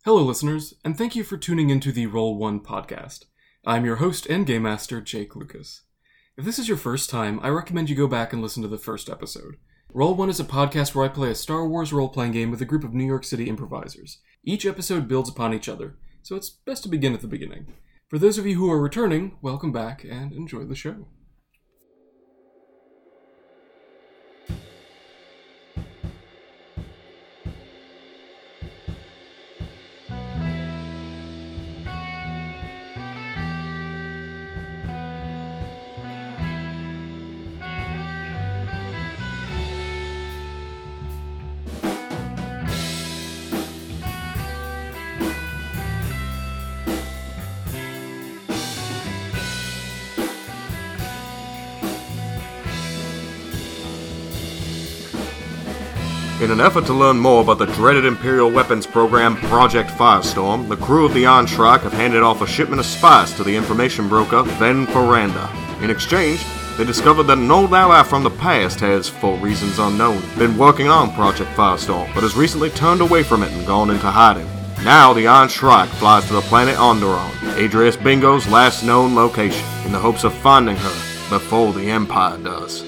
Hello, listeners, and thank you for tuning into the Roll1 podcast. I'm your host and game master, Jake Lucas. If this is your first time, I recommend you go back and listen to the first episode. Roll1 is a podcast where I play a Star Wars role-playing game with a group of New York City improvisers. Each episode builds upon each other, so it's best to begin at the beginning. For those of you who are returning, welcome back and enjoy the show. In an effort to learn more about the dreaded Imperial weapons program Project Firestorm, the crew of the Onshrike have handed off a shipment of spice to the information broker Ben Faranda. In exchange, they discovered that an old ally from the past has, for reasons unknown, been working on Project Firestorm, but has recently turned away from it and gone into hiding. Now the Onshrike flies to the planet Onderon, Adrius Bingo's last known location, in the hopes of finding her before the Empire does.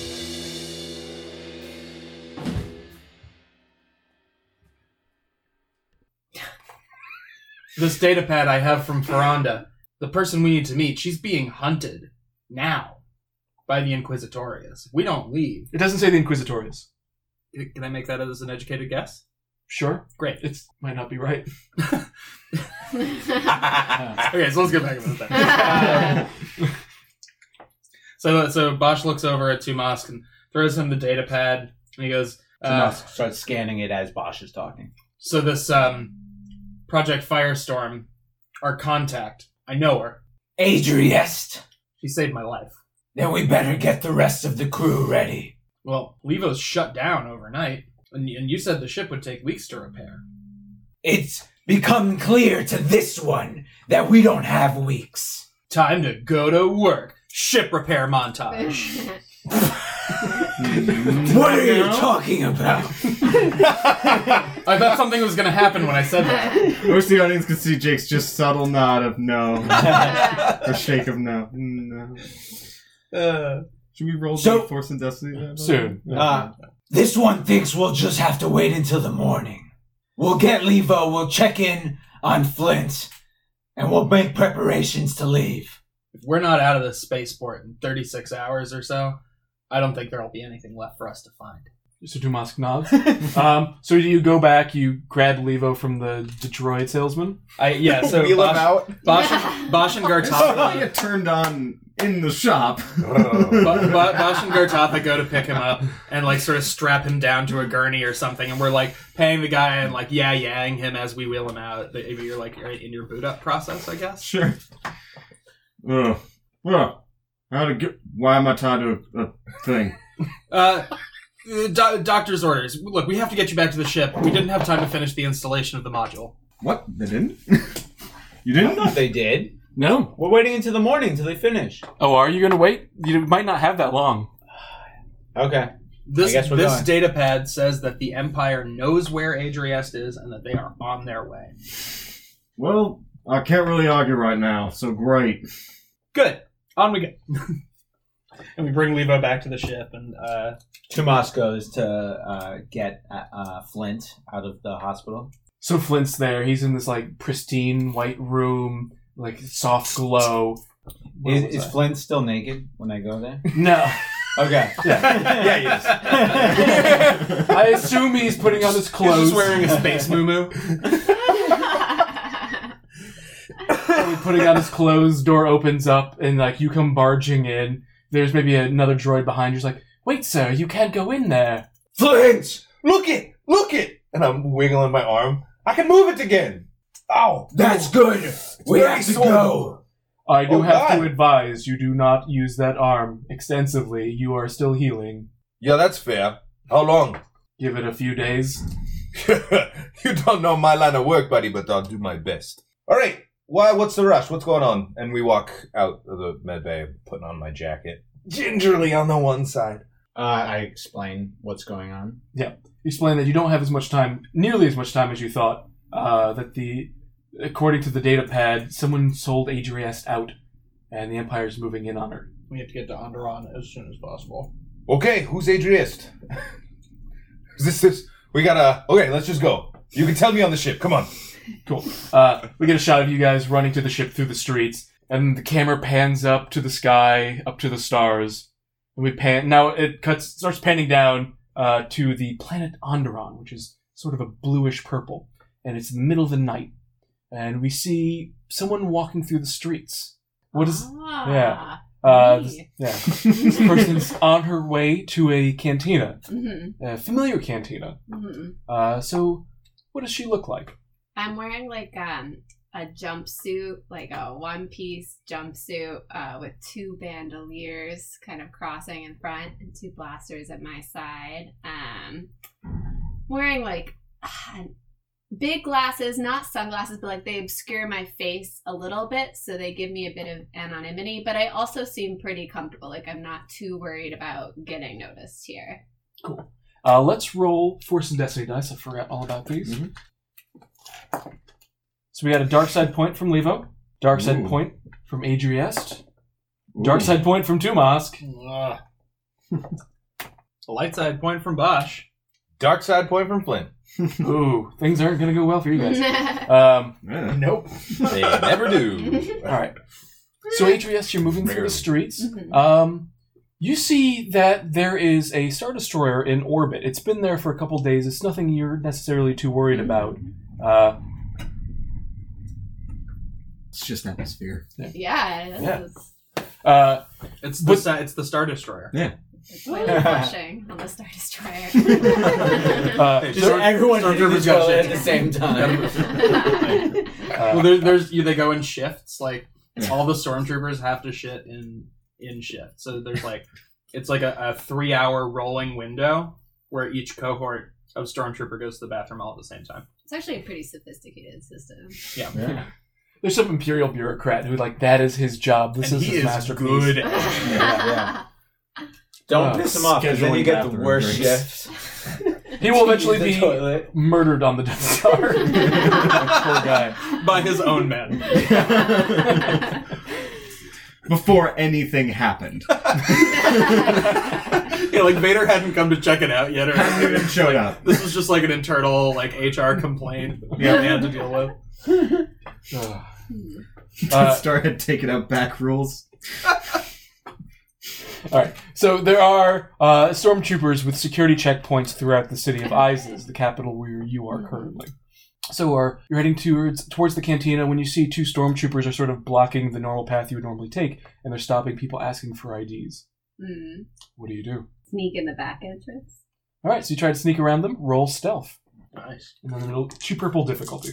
This datapad I have from Faranda, the person we need to meet, she's being hunted now by the Inquisitorius. We don't leave. It doesn't say the Inquisitorius. Can I make that as an educated guess? Sure. Great. It might not be right. Okay, so let's get back to this thing. So Bosch looks over at Tumask and throws him the datapad, and he goes... Tumask starts scanning it as Bosch is talking. So this, Project Firestorm, our contact, I know her. Adriest. She saved my life. Then we better get the rest of the crew ready. Well, Levo's shut down overnight, and you said the ship would take weeks to repair. It's become clear to this one that we don't have weeks. Time to go to work. Ship repair montage. What are you talking about? I thought something was going to happen when I said that. I wish the audience could see Jake's just subtle nod of no. Or shake of no. No. Should we roll the Force and Destiny then? Soon. This one thinks we'll just have to wait until the morning. We'll get Levo, we'll check in on Flint, and we'll make preparations to leave. If we're not out of the spaceport in 36 hours or so, I don't think there'll be anything left for us to find. So Tumask nods. So you go back, you grab Levo from the Detroit salesman? So Wheel him out. Bosch and Gartotha... Get turned on in the shop. Bosch and Gartotha go to pick him up and sort of strap him down to a gurney or something, and we're paying the guy and yeah-yang him as we wheel him out. You're in your boot up process, I guess. Sure. Well, why am I tied to a thing? Doctor's orders. Look, we have to get you back to the ship. We didn't have time to finish the installation of the module. What? They didn't? You I didn't? thought they did. No. We're waiting until the morning till they finish. Oh, are you going to wait? You might not have that long. Okay. This I guess we're going. datapad says that the Empire knows where Adriest is and that they are on their way. Well, I can't really argue right now, so great. Good. On we go. And we bring Levo back to the ship, and Tumask goes to get Flint out of the hospital. So Flint's there. He's in this pristine white room, soft glow. Is Flint still naked when I go there? No. Okay. Yeah, he is. I assume he's putting on his clothes. he's just wearing a space muumuu. Putting on his clothes, door opens up, and you come barging in. There's maybe another droid behind you. He's like, "Wait, sir, you can't go in there." Flint! Look it! And I'm wiggling my arm. I can move it again. Ow! That's good! We have to go! I do have God. to advise you do not use that arm extensively. You are still healing. Yeah, that's fair. How long? Give it a few days. You don't know my line of work, buddy, but I'll do my best. All right. What's the rush? What's going on? And we walk out of the med bay, putting on my jacket. Gingerly on the one side. I explain what's going on. Yeah. Explain that you don't have nearly as much time as you thought. that according to the data pad, someone sold Adriest out, and the Empire's moving in on her. We have to get to Onderon as soon as possible. Okay, who's Adriest? Is this? We gotta... Okay, let's just go. You can tell me on the ship. Come on. Cool. We get a shot of you guys running to the ship through the streets, and the camera pans up to the sky, up to the stars, and we pan. Now it starts panning down to the planet Onderon, which is sort of a bluish purple, and it's the middle of the night, and we see someone walking through the streets. What is? Yeah. This person's on her way to a cantina, a familiar cantina. So, what does she look like? I'm wearing like a jumpsuit, like a one-piece jumpsuit with two bandoliers kind of crossing in front and two blasters at my side. Wearing like big glasses, not sunglasses, but like they obscure my face a little bit, so they give me a bit of anonymity, but I also seem pretty comfortable. Like I'm not too worried about getting noticed here. Cool. Let's roll Force and Destiny dice. I forgot all about these. So we got a dark side point from Levo, dark side point from Adriest, dark side point from Tumask. A light side point from Bosch. Dark side point from Flint. Ooh, things aren't going to go well for you guys. Nope. They never do. All right. So Adriest, you're moving through the streets. You see that there is a Star Destroyer in orbit. It's been there for a couple days. It's nothing you're necessarily too worried about. It's just atmosphere. Yeah, it is. It's the Star Destroyer. Yeah. It's really flashing on the Star Destroyer. So everyone is going at the same time. Well, they go in shifts. Like all the stormtroopers have to shit in shifts. So there's like it's like a 3-hour rolling window where each cohort of stormtrooper goes to the bathroom all at the same time. It's actually a pretty sophisticated system. Yeah. There's some Imperial bureaucrat who that is his job. This is his masterpiece. Good. Yeah. Don't piss him off, because then you get the worst shift. He will eventually be murdered on the Death Star. Poor guy. By his own men. Before anything happened. Yeah, like Vader hadn't come to check it out yet. Or Hadn't even showed up. This was just like an internal HR complaint they had to deal with. Death Star had taken out back rules. Alright, so there are stormtroopers with security checkpoints throughout the city of Isis, the capital where you are currently. So you're heading towards the cantina when you see two stormtroopers are sort of blocking the normal path you would normally take, and they're stopping people asking for IDs. What do you do? Sneak in the back entrance. Alright, so you try to sneak around them, roll stealth. Nice. And then it'll 2 purple difficulty.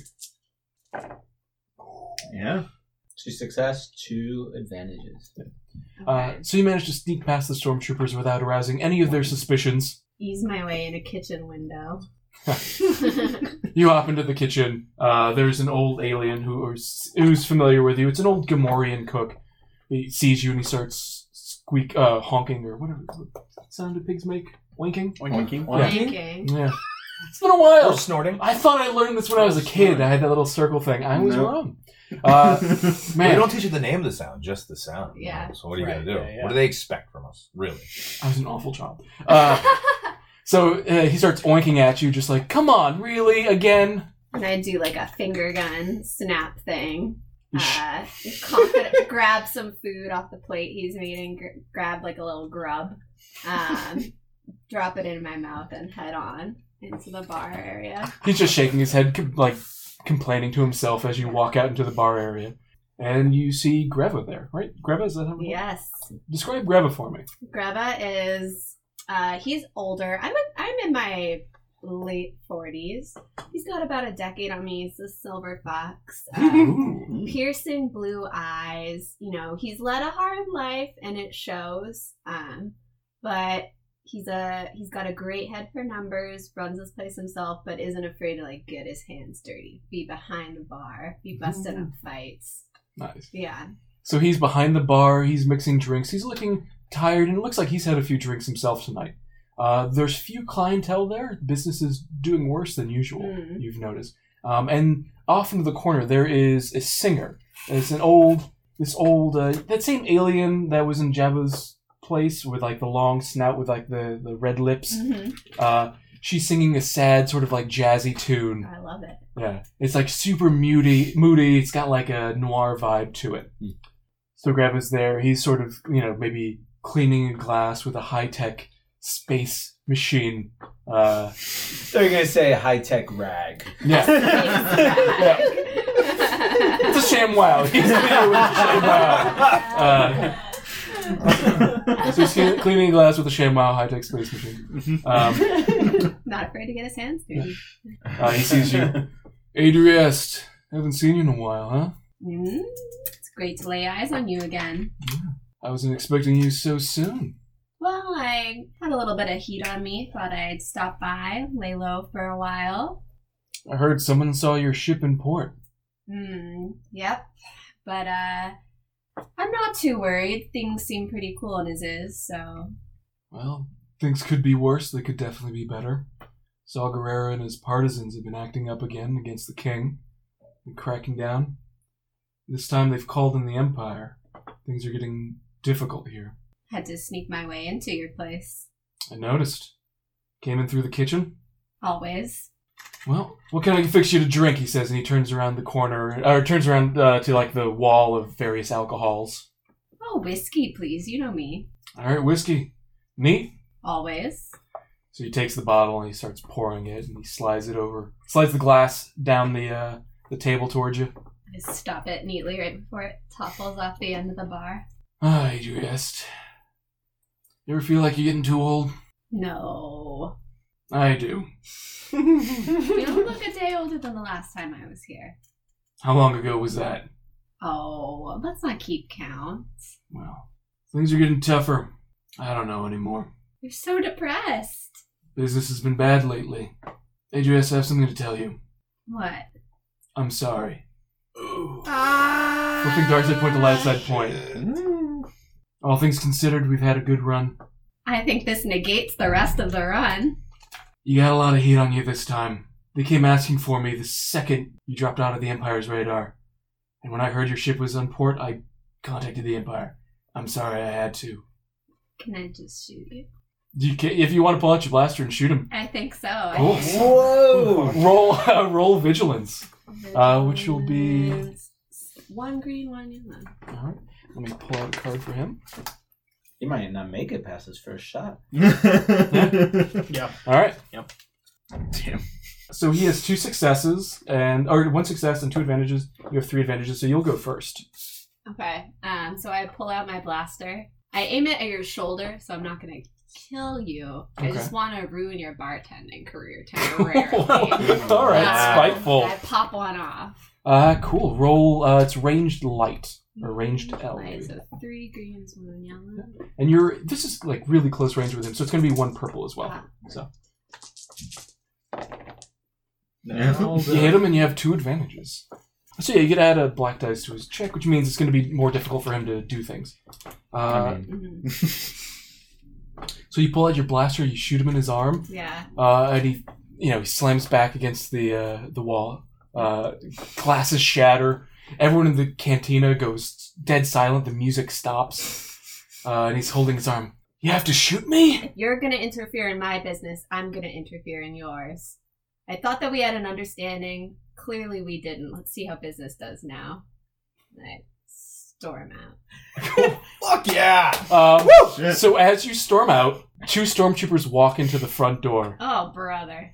Yeah. 2 success, 2 advantages. Okay. So you manage to sneak past the stormtroopers without arousing any of their suspicions. Ease my way in a kitchen window. You hop into the kitchen. There's an old alien who's familiar with you. It's an old Gamorrean cook. He sees you and he starts honking or whatever. What sound do pigs make? Winking? Winking. Yeah. It's been a while. Or snorting. I thought I learned this when I was a kid. I had that little circle thing. I was wrong. They don't teach you the name of the sound, just the sound. Yeah. So what are you going to do? Yeah. What do they expect from us, really? I was an awful child. So he starts oinking at you, just like, come on, really? Again? And I do like a finger gun snap thing. Confident, grab some food off the plate he's eating, grab like a little grub, drop it in my mouth and head on into the bar area. He's just shaking his head, like complaining to himself as you walk out into the bar area. And you see Greva there, right? Greva, is that how? Yes. Describe Greva for me. Greva is, he's older. I'm in my late 40s. He's got about a decade on me. He's a silver fox. Piercing blue eyes. You know, he's led a hard life and it shows. But he's got a great head for numbers, runs this place himself, but isn't afraid to like get his hands dirty, be behind the bar, be busting up fights. Nice. Yeah. So he's behind the bar, he's mixing drinks, he's looking tired, and it looks like he's had a few drinks himself tonight. There's few clientele there. Business is doing worse than usual, you've noticed. And off into the corner, there is a singer. It's that same alien that was in Jabba's place with like the long snout with like the red lips. Mm-hmm. She's singing a sad sort of like jazzy tune. I love it. Yeah, it's like super moody. It's got like a noir vibe to it. So Greva's there. He's sort of, maybe cleaning a glass with a high-tech space machine. They're gonna say high-tech rag. Yeah. Yeah. It's a ShamWow. He's cleaning with a ShamWow. So he's cleaning a glass with a ShamWow high-tech space machine. Not afraid to get his hands dirty. He sees you. Adriest, haven't seen you in a while, huh? It's great to lay eyes on you again. I wasn't expecting you so soon. Well, I had a little bit of heat on me. Thought I'd stop by, lay low for a while. I heard someone saw your ship in port. Yep. But, I'm not too worried. Things seem pretty cool in Aziz, so... Well, things could be worse. They could definitely be better. Saw Gerrera and his partisans have been acting up again against the king and cracking down. This time they've called in the Empire. Things are getting difficult here. Had to sneak my way into your place. I noticed. Came in through the kitchen. Always. Well, what can I fix you to drink, he says, and he turns around the corner, or turns around to like the wall of various alcohols. Oh, whiskey, please. You know me. All right, whiskey. Neat? Always. So he takes the bottle and he starts pouring it, and he slides the glass down the table towards you. I stop it neatly right before it topples off the end of the bar. Ah, Adriest. You ever feel like you're getting too old? No. I do. You don't look a day older than the last time I was here. How long ago was that? Oh, let's not keep count. Well, things are getting tougher. I don't know anymore. You're so depressed. Business has been bad lately. Adriest, I have something to tell you. What? I'm sorry. Flipping darts at point to light side point. All things considered, we've had a good run. I think this negates the rest of the run. You got a lot of heat on you this time. They came asking for me the second you dropped out of the Empire's radar. And when I heard your ship was on port, I contacted the Empire. I'm sorry I had to. Can I just shoot you? If you want to pull out your blaster and shoot him. I think so. Cool. Whoa! Roll vigilance. Which will be... 1 green, 1 yellow. Alright, let me pull out a card for him. He might not make it past his first shot. Yeah. Alright. Yep. Damn. So he has 2 successes, or 1 success and 2 advantages. You have 3 advantages, so you'll go first. Okay. So I pull out my blaster. I aim it at your shoulder, so I'm not going to kill you. Okay. I just want to ruin your bartending career temporarily. Alright, spiteful. I pop one off. Cool. Roll, it's ranged light. Or ranged L. Light, maybe. so 3 greens, 1 yellow. And this is like really close range with him, so it's going to be 1 purple as well. So you hit him and you have 2 advantages. So yeah, you get to add a black dice to his check, which means it's going to be more difficult for him to do things. So you pull out your blaster, you shoot him in his arm. Yeah. And he slams back against the wall. Glasses shatter. Everyone in the cantina goes dead silent. The music stops. And he's holding his arm. You have to shoot me? If you're going to interfere in my business, I'm going to interfere in yours. I thought that we had an understanding. Clearly we didn't. Let's see how business does now. I storm out. Fuck yeah! So as you storm out, 2 stormtroopers walk into the front door. Oh, brother.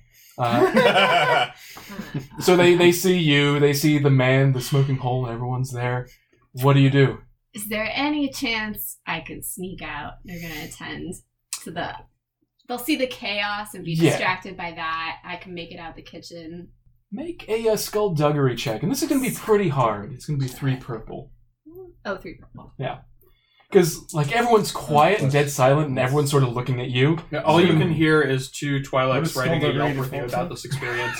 So they see you, they see the man, the smoking hole, and everyone's there. What do you do? Is there any chance I could sneak out? They're going to attend to they'll see the chaos and be distracted by that. I can make it out the kitchen. Make a skullduggery check. And this is going to be pretty hard. It's going to be 3 purple. Oh, 3 purple. Yeah. Because, like, everyone's quiet and dead silent, and everyone's sort of looking at you. Yeah, all you can hear is 2 Twi'leks What is writing a Skullduggery Yelp review default about to? this experience.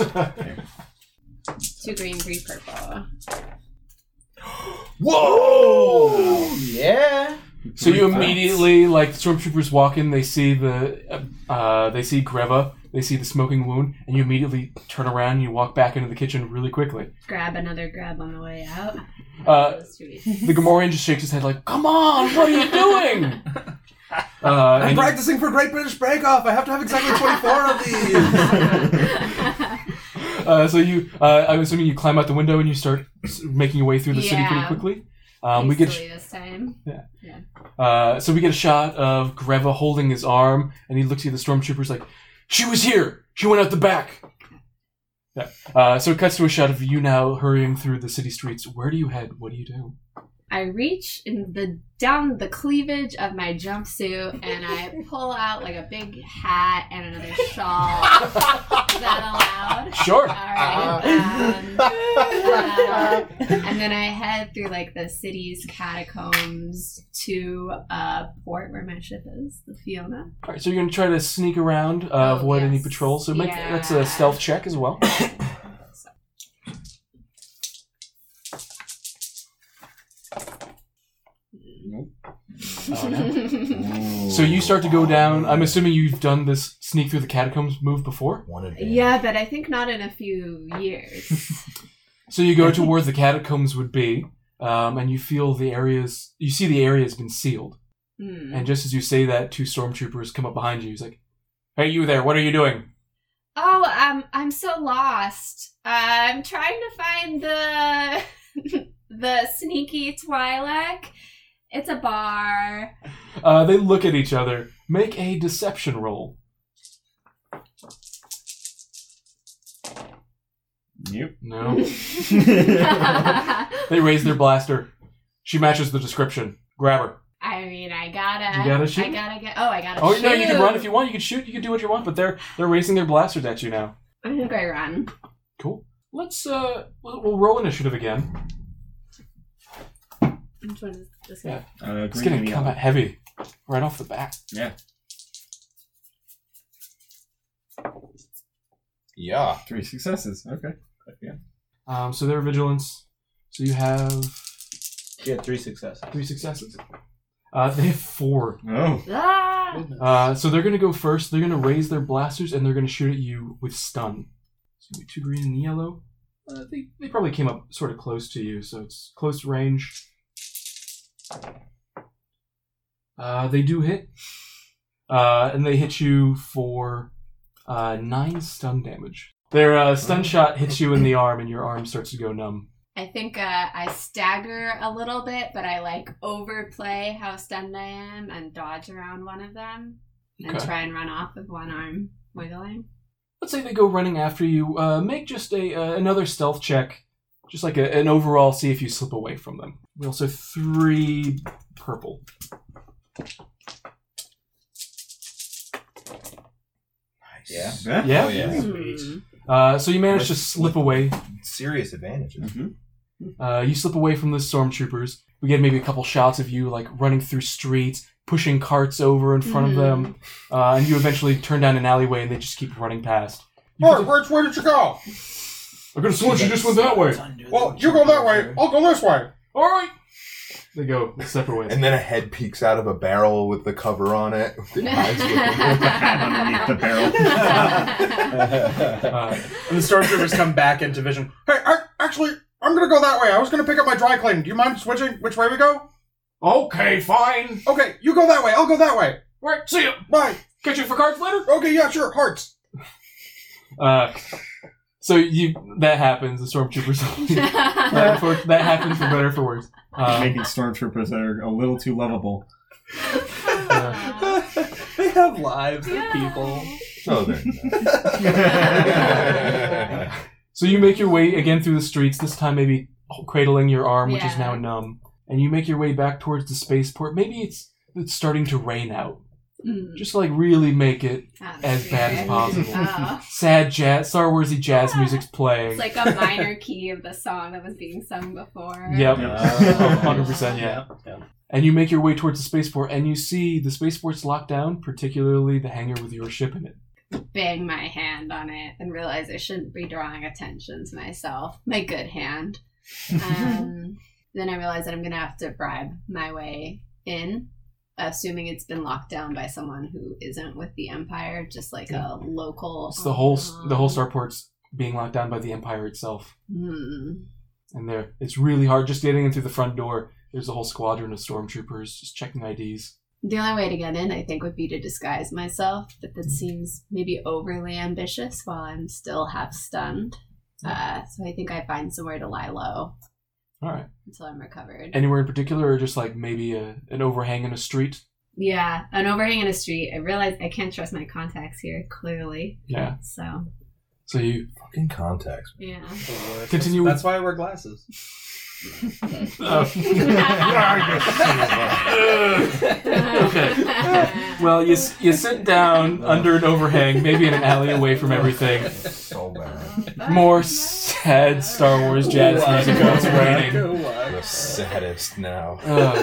2 green, 3 purple. Whoa! Yeah. So you immediately, like, the stormtroopers walk in, they see Greva, They see the smoking wound, and you immediately turn around and you walk back into the kitchen really quickly. Grab another grab on the way out. The Gamorrean just shakes his head like, "Come on, what are you doing?" I'm practicing for Great British Bake Off. I have to have exactly 24 of these. So you, I'm assuming you climb out the window and you start making your way through the city pretty quickly. We get this time. So we get a shot of Greva holding his arm, and he looks at the stormtroopers like, "She was here. She went out the back." Yeah. So it cuts to a shot of you now hurrying through the city streets. Where do you head? What do you do? I reach down the cleavage of my jumpsuit and I pull out like a big hat and another shawl. Is that allowed? Sure. All right. And then I head through like the city's catacombs to a port where my ship is, the Fiona. All right. So you're gonna try to sneak around, avoid any patrols. So that's a stealth check as well. Oh, no. So you start to go down. I'm assuming you've done this sneak through the catacombs move before? Yeah, but I think not in a few years. So you go to where the catacombs would be, and you feel you see the area has been sealed. And just as you say that, two stormtroopers come up behind you. He's like, "Hey, you there, what are you doing?" Oh, I'm so lost. I'm trying to find the sneaky Twi'lek. It's a bar. They look at each other. Make a deception roll. Yep. No. They raise their blaster. She matches the description. Grab her. I mean, I gotta. You gotta shoot? I gotta get. Oh, I gotta Oh, shoot. no, you can run if you want. You can shoot. You can do what you want, but they're raising their blasters at you now. I think I run. Cool. Let's, we'll roll initiative again. Which one is this Yeah. guy? It's getting combat heavy right off the bat. Yeah. Yeah. 3 successes. Okay. Yeah. So their vigilance. So you have She had 3 successes. 3 successes. They have 4. Oh. Ah! So they're going to go first. They're going to raise their blasters, and they're going to shoot at you with stun. So 2 green and yellow. They probably came up sort of close to you, so it's close range. They do hit. And they hit you for 9 stun damage. Their stun shot hits you in the arm, and your arm starts to go numb. I think I stagger a little bit, but I overplay how stunned I am and dodge around one of them and try and run off with one arm wiggling. Let's say they go running after you. Make just another stealth check, just like an overall, see if you slip away from them. We also 3 purple. Yeah. Yeah? Oh, yeah. So you manage to slip away. Serious advantages. You slip away from the stormtroopers. We get maybe a couple shots of you running through streets, pushing carts over in front of them, and you eventually turn down an alleyway and they just keep running past. Which way did you go? I could have sworn you just went that way. Well, you go that way, I'll go this way. All right. They go separate ways. And then a head peeks out of a barrel with the cover on it. With the eyes looking underneath the barrel. And the stormtroopers come back into vision. Hey, actually, I'm gonna go that way. I was gonna pick up my dry cleaning. Do you mind switching which way we go? Okay, fine. Okay, you go that way. I'll go that way. Right, see ya. Bye. Catch you for cards later? Okay, yeah, sure. Hearts. So that happens. The stormtroopers. that happens for better or for worse. Making stormtroopers that are a little too lovable. They have lives. They're people. Oh, they're So you make your way again through the streets. This time, maybe cradling your arm, which is now numb, and you make your way back towards the spaceport. Maybe it's starting to rain out. Just to really make it as bad as possible. Sad jazz, Star Warsy jazz music's playing. It's like a minor key of the song that was being sung before. Yep, 100%, yeah. And you make your way towards the spaceport, and you see the spaceport's locked down, particularly the hangar with your ship in it. Bang my hand on it and realize I shouldn't be drawing attention to myself. My good hand. Then I realize that I'm going to have to bribe my way in. assuming it's been locked down by someone who isn't with the Empire, just like a local. It's the whole starport's being locked down by the Empire itself. Hmm. And it's really hard just getting in through the front door. There's a whole squadron of stormtroopers just checking IDs. The only way to get in, I think, would be to disguise myself, but that seems maybe overly ambitious while I'm still half stunned. So I think I find somewhere to lie low. All right. Until I'm recovered. Anywhere in particular, or just like maybe an overhang in a street? Yeah, an overhang in a street. I realize I can't trust my contacts here, clearly. Yeah. So you... Fucking contacts. Yeah. Continue. That's why I wear glasses. Okay. Well, you sit down under an overhang, maybe in an alley away from everything. So bad. More sad Star Wars jazz music goes raining. The saddest now.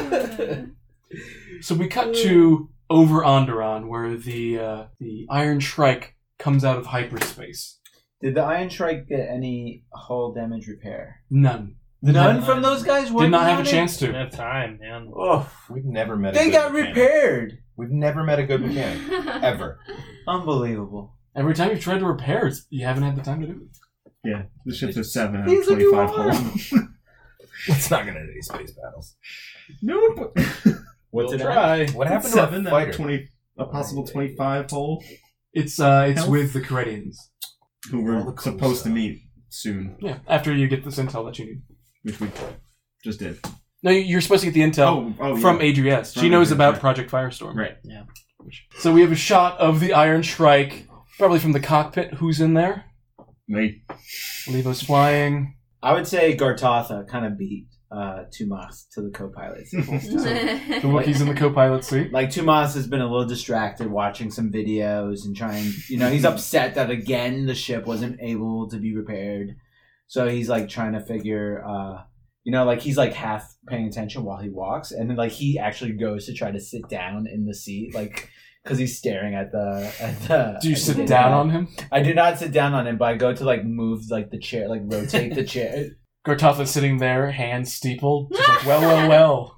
So we cut to over Onderon, where the Iron Shrike comes out of hyperspace. Did the Iron Shrike get any hull damage repair? None. None from those guys? Did not have a chance Didn't to. have time, man. Oh, We've never met. they got repaired. We've never met a good mechanic ever. Unbelievable. Every time you've tried to repair it, you haven't had the time to do it. Yeah, the ship's a 7 out He's of a new 25 arm. hull. It's not gonna do these space battles. Nope. What's We'll it try. What happened 7 to a out of fighter? 20, a possible 25 hull, It's Health? with the Coredians. who All we're the cool supposed to stuff. meet soon, Yeah, after you get this intel that you need. which we just did. No, you're supposed to get the intel from yeah. Adriest. She From knows Adriest, about right. Project Firestorm. Right. So we have a shot of the Iron Shrike, probably from the cockpit. Who's in there? Me. Levo's flying. I would say Gartotha kind of beat Tumas to the co-pilots. The Wookiee's in the co-pilot seat. Like, Tumas has been a little distracted watching some videos and trying, he's upset that again the ship wasn't able to be repaired. So he's like trying to figure, he's like half paying attention while he walks. And then like he actually goes to try to sit down in the seat, like, because he's staring at the. Do you sit down on him? I do not sit down on him, but I go to like move like the chair, like rotate the chair. Gartotha's sitting there, hands steepled. She's like, well.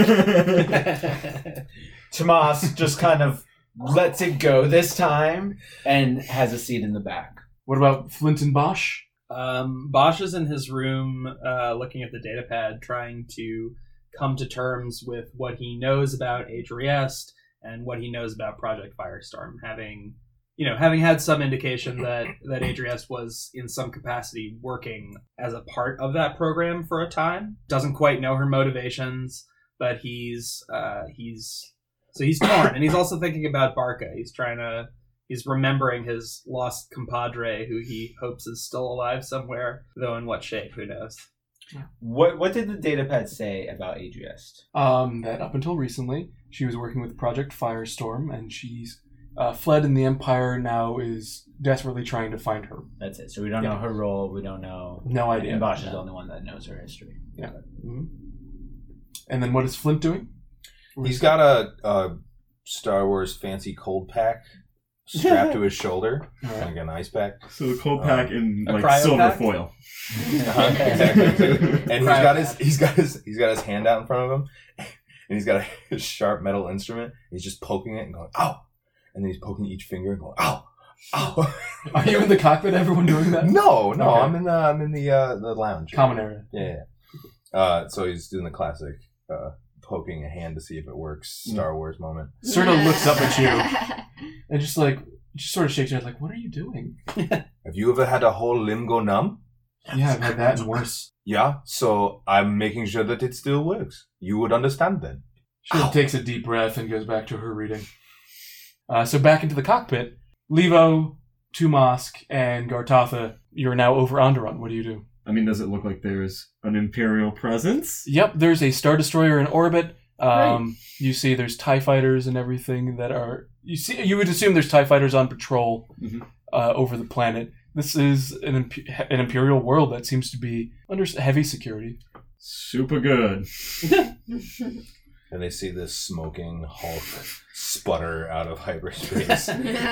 Tomas just kind of lets it go this time and has a seat in the back. What about Flint and Bosch? Bosch is in his room looking at the datapad, trying to come to terms with what he knows about Adriest and what he knows about Project Firestorm, having had some indication that Adriest was in some capacity working as a part of that program for a time. Doesn't quite know her motivations, but he's torn, and he's also thinking about Barca. He's remembering his lost compadre, who he hopes is still alive somewhere, though in what shape, who knows. What did the datapad say about Adriest? That up until recently, she was working with Project Firestorm, and she's fled in the Empire, now is desperately trying to find her. That's it. So we don't know her role. We don't know. No idea. And Bosch is the only one that knows her history. Yeah. Mm-hmm. And then what is Flint doing? He's got a Star Wars fancy cold pack strapped to his shoulder, like an ice pack. So the cold pack in a like cryo silver pack? foil. Exactly. And he's got his hand out in front of him, and he's got a sharp metal instrument. He's just poking it and going, ow! And then he's poking each finger and going, ow! Ow! Are you in the cockpit? Everyone doing that? No, Okay. I'm in the lounge. Common area. Yeah. So he's doing the classic poking a hand to see if it works Star Wars moment. Serta looks up at you and just sort of shakes her head like, what are you doing? Have you ever had a whole limb go numb? Yeah, I've had that and worse. Yeah, so I'm making sure that it still works. You would understand then. She takes a deep breath and goes back to her reading. So back into the cockpit, Levo, Tumask, and Gartotha, you're now over Onderon. What do you do? I mean, does it look like there's an Imperial presence? Yep, there's a Star Destroyer in orbit. Right. You see there's TIE fighters and everything that are... You would assume there's TIE fighters on patrol over the planet. This is an Imperial world that seems to be under heavy security. Super good. And they see this smoking Hulk sputter out of hyperspace.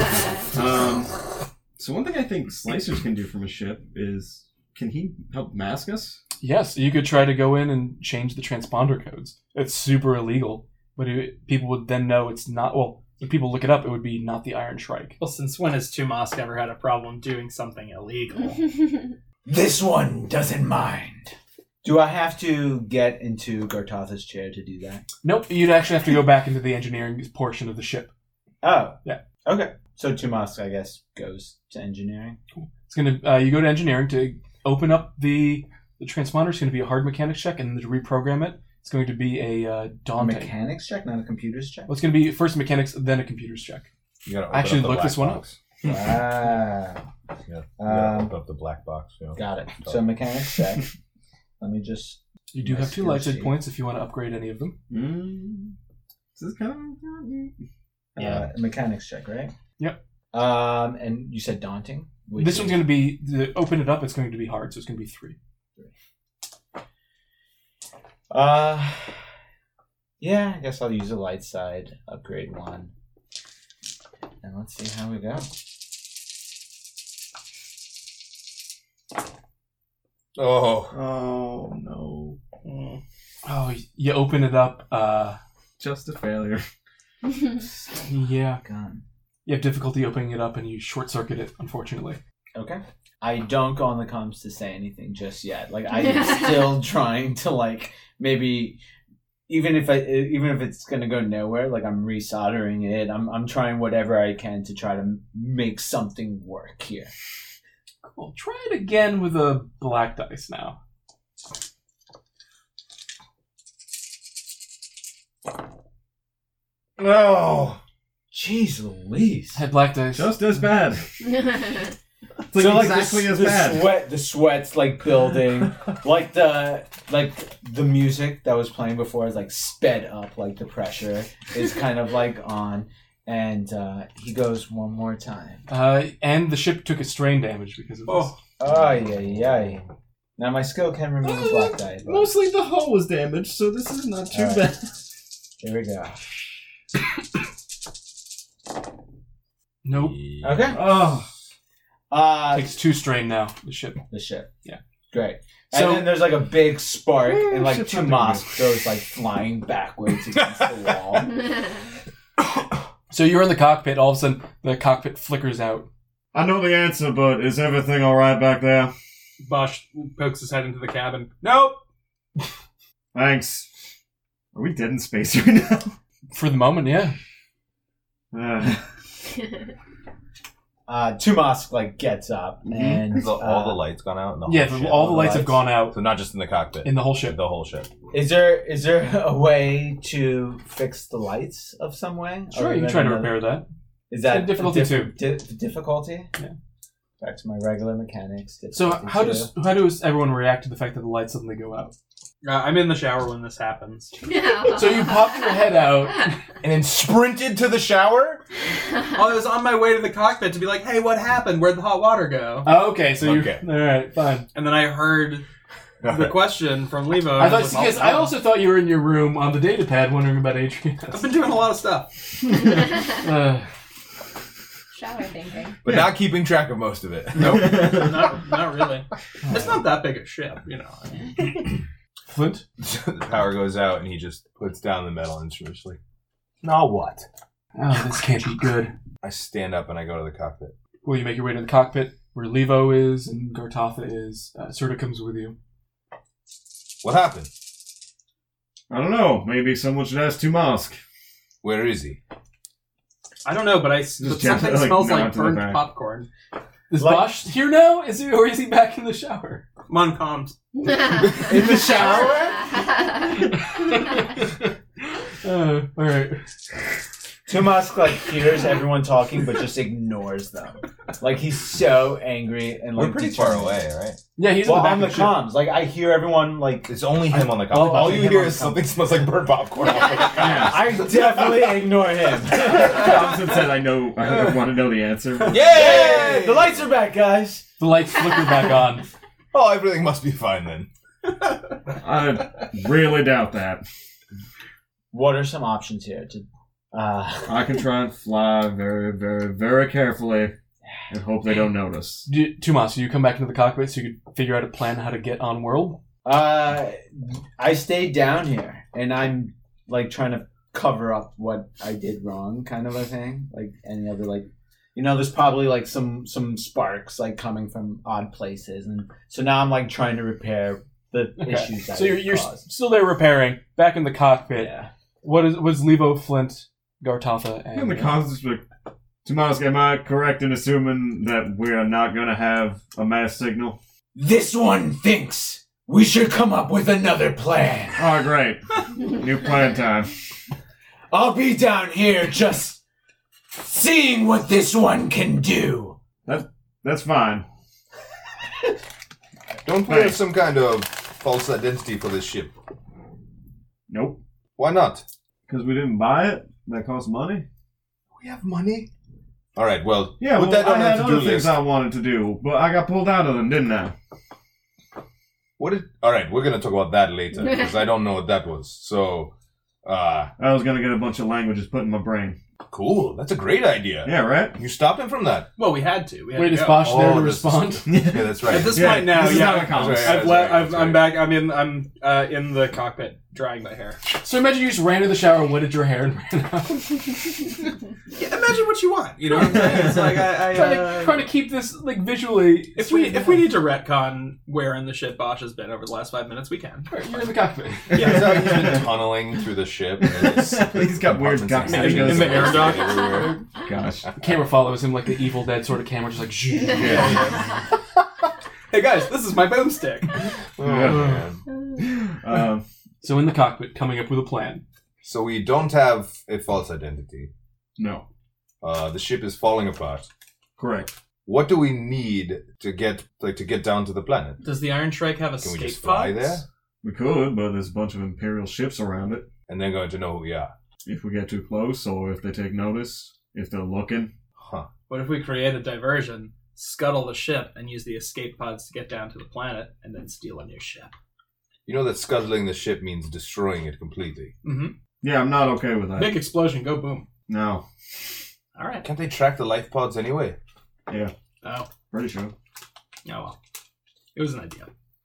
So one thing I think Slicers can do from a ship is, can he help mask us? Yes, you could try to go in and change the transponder codes. It's super illegal, But people would then know it's not. Well, if people look it up, it would be not the Iron Shrike. Well, since when has Tumask ever had a problem doing something illegal? This one doesn't mind. Do I have to get into Gartotha's chair to do that? Nope, you'd actually have to go back into the engineering portion of the ship. Oh. Yeah. Okay. So Tumask, I guess, goes to engineering. It's gonna. You go to engineering to open up the transponder. It's going to be a hard mechanics check, and then to reprogram it, it's going to be a daunting. Mechanics check, not a computers check? Well, it's going to be first mechanics, then a computers check. You gotta open Actually, up the look black this one up. box. Wow. You gotta open up the black box. You know. Got it. So mechanics check. Let me just... You do My have 2 skill light side sheet. points if you want to upgrade any of them. This is kind of important. Mechanics check, right? Yep. And you said daunting? This one's going to be, to open it up, it's going to be hard, so it's going to be 3. Yeah, I guess I'll use the light side, upgrade 1. And let's see how we go. Oh. No. Oh, you open it up, Just a failure. yeah. Gun. You have difficulty opening it up and you short circuit it, unfortunately. Okay. I don't go on the comms to say anything just yet. Like, I'm still trying to, like, maybe... Even if it's gonna go nowhere, like I'm resoldering it, I'm trying whatever I can to try to make something work here. Cool. Try it again with a black dice now. No. Jeez Louise. Had black dice. Just as bad. It's like So exactly as bad. The sweat's like building, like the music that was playing before is like sped up, like the pressure is kind of like on, and he goes one more time. And the ship took a strain damage because of this. Oh yeah. Now my skill can remove a black die. But Mostly the hull was damaged, so this is not too Alright. bad. here we go. Nope. Okay. Oh, Takes 2 strain now, the ship. The ship. Yeah. Great. So- And then there's like a big spark, and like Ship's not doing Tumask goes like flying backwards against the wall. So you're in the cockpit, all of a sudden the cockpit flickers out. I know the answer, but is everything alright back there? Bosch pokes his head into the cabin. Nope. Thanks. Are we dead in space right now? For the moment, yeah. Tumask like gets up and Has all the lights gone out in the whole Yeah, ship? all the lights have gone out So not just in the cockpit. in the whole ship. The whole ship. Is there a way to fix the lights of some way? Sure, Other you can than try to another- repair that. Is that It's difficulty two. Difficulty? Yeah. Back to my regular mechanics. So difficulty how two. does everyone react to the fact that the lights suddenly go out? I'm in the shower when this happens. So you pop your head out. And then sprinted to the shower? I was on my way to the cockpit to be like, hey, what happened? Where'd the hot water go? Oh, okay, so Okay. you. All right, fine. And then I heard the question from Levo. I and thought was because all I done. also thought you were in your room on the data pad wondering about Adrian. I've been doing a lot of stuff. Shower thinking. But not keeping track of most of it. Nope. not really. It's not that big a ship, you know. Flint? The power goes out and he just puts down the metal instruments like, now what? Oh, this can't be good. I stand up and I go to the cockpit. Well, you make your way to the cockpit where Levo is and Gartotha is. Serta comes with you. What happened? I don't know. Maybe someone should ask Tumask. Where is he? I don't know, but gently, something like, smells nod like to the burnt back. popcorn. Is Like- Bosch here now? Or is he back in the shower? I'm on comms. In the shower? All right. Tumask like hears everyone talking but just ignores them. Like he's so angry and like We're pretty far determined. away, right? Yeah, he's Well, in the back on the of the ship. comms, like I hear everyone like It's only him on the Oh, cockpit. All only you him hear on is the something smells like burnt popcorn. I definitely ignore him. Thompson said, I want to know the answer. Yay! The lights are back, guys. The lights flicker back on. Oh, everything must be fine then. I really doubt that. What are some options here to I can try and fly very, very, very carefully and hope they don't notice. Tumas, you come back into the cockpit so you could figure out a plan how to get on world? I stayed down here and I'm like trying to cover up what I did wrong, kind of a thing. Like any other like, there's probably like some sparks like coming from odd places, and so now I'm like trying to repair the issues that So you're caused. still there repairing. Back in the cockpit. Yeah. What is Levo, Flint, Gartotha, and... In the causes, Tomask, am I correct in assuming that we are not going to have a mass signal? This one thinks we should come up with another plan. Oh, great. New plan time. I'll be down here just seeing what this one can do. That's fine. Don't we have some kind of false identity for this ship? Nope. Why not? Because we didn't buy it? That costs money? We have money. All right, well, Yeah, put that I on had the other to-do things list. I wanted to do, but I got pulled out of them, didn't I? All right, we're gonna talk about that later because I don't know what that was. So, I was going to get a bunch of languages put in my brain. cool. That's a great idea. Yeah, right? You stopped him from that. Well, we had to. We had Wait, to is go. Bosch there to this is- respond? Yeah, that's right. At this Yeah, point now, this is yeah, how it counts. That's right. I'm back. I'm in the cockpit drying my hair. So imagine you just ran to the shower, wetted your hair, and ran out. Yeah, imagine what you want. You know what I'm saying? It's like trying to keep this like visually. if we need to retcon where in the shit Bosch has been over the last 5 minutes, we can. You're in the cockpit. Yeah, he's been tunneling through the ship. And He's got weird compartments and guts. sections in the air dock. everywhere. Gosh. The camera follows him like the Evil Dead sort of camera, just like. Hey guys, this is my boomstick. Oh, man. So in the cockpit, coming up with a plan. So we don't have a false identity. No. The ship is falling apart. Correct. What do we need to get down to the planet? Does the Iron Strike have Can we escape just fly pods? there? We could, but there's a bunch of Imperial ships around it. And they're going to know who we are. If we get too close, or if they take notice, if they're looking. Huh. What if we create a diversion, scuttle the ship, and use the escape pods to get down to the planet, and then steal a new ship? You know that scuttling the ship means destroying it completely. Mm-hmm. Yeah, I'm not okay with that. Big explosion, go boom. No. All right. Can't they track the life pods anyway? Yeah, Oh, pretty sure. oh well. It was an idea.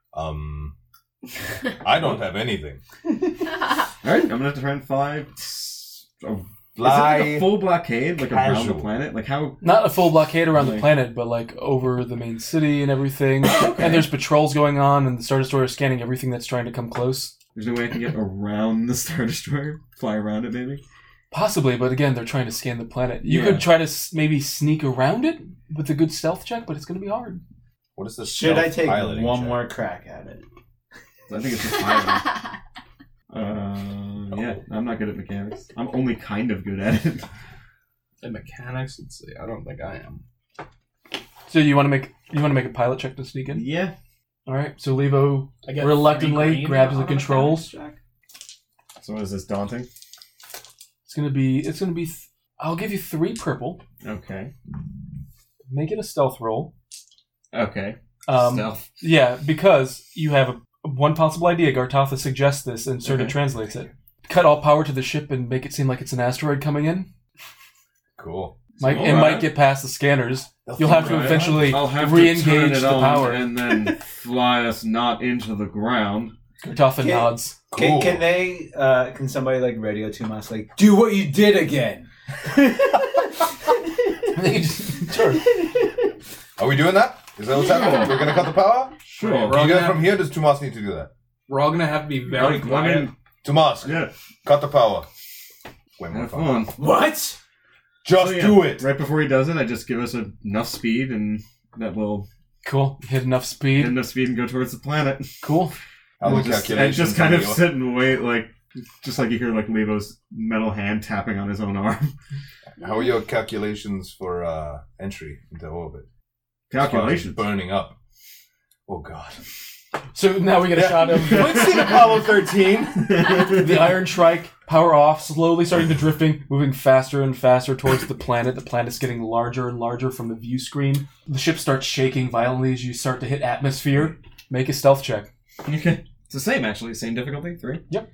I don't have anything. Alright, I'm gonna have to try and fly. Fly. Is it like a full blockade, like around the casual. planet? Like how? Not a full blockade around the Like- planet, but like over the main city and everything. And there's patrols going on, and the Star Destroyer is scanning everything that's trying to come close. There's no way I can get around the Star Destroyer? Fly around it, maybe? Possibly, but again, they're trying to scan the planet. You Yeah. could try to maybe sneak around it with a good stealth check, but it's going to be hard. What is the Should I take piloting one check? more crack at it? I think it's just piloting. Yeah, I'm not good at mechanics. I'm only kind of good at it. In mechanics, let's see. I don't think I am. So you want to make a pilot check to sneak in? Yeah. All right. So Levo I get reluctantly 3 green grabs on the a controls. mechanics check. So is this daunting? It's gonna be. I'll give you 3 purple. Okay. Make it a stealth roll. Okay. Stealth. Yeah, because you have one possible idea. Gartotha suggests this and sort of Okay. translates it. Cut all power to the ship and make it seem like it's an asteroid coming in. Cool. It Alright. might get past the scanners. You'll have to Right. eventually I'll have to turn re-engage it the on power. and then fly us not into the ground. Gartotha Okay. nods. Cool. Can somebody like radio to us like do what you did again? Sure. Are we doing that? Is that what's happening? We're gonna cut the power? Sure. We're all Can you do gonna that from here? Does Tomas need to do that? We're all gonna have to be very quiet. Tomas, Yeah. cut the power. Way more Have fun. fun. What? Just So, yeah, do it. Right before he does it, I just give us enough speed, and that will Cool. Hit enough get speed. enough speed and go towards the planet. Cool. How And the just, and calculations just kind on of your- sit and wait, like just like you hear like Levo's metal hand tapping on his own arm. How are your calculations for entry into orbit? Calculations. Burning up. Oh god. So now we get a shot of Let's see Apollo 13. the Iron Shrike, power off, slowly starting to drifting, moving faster and faster towards the planet. The planet's getting larger and larger from the view screen. The ship starts shaking violently as you start to hit atmosphere. Make a stealth check. Okay. It's the same actually, same difficulty, 3. Yep.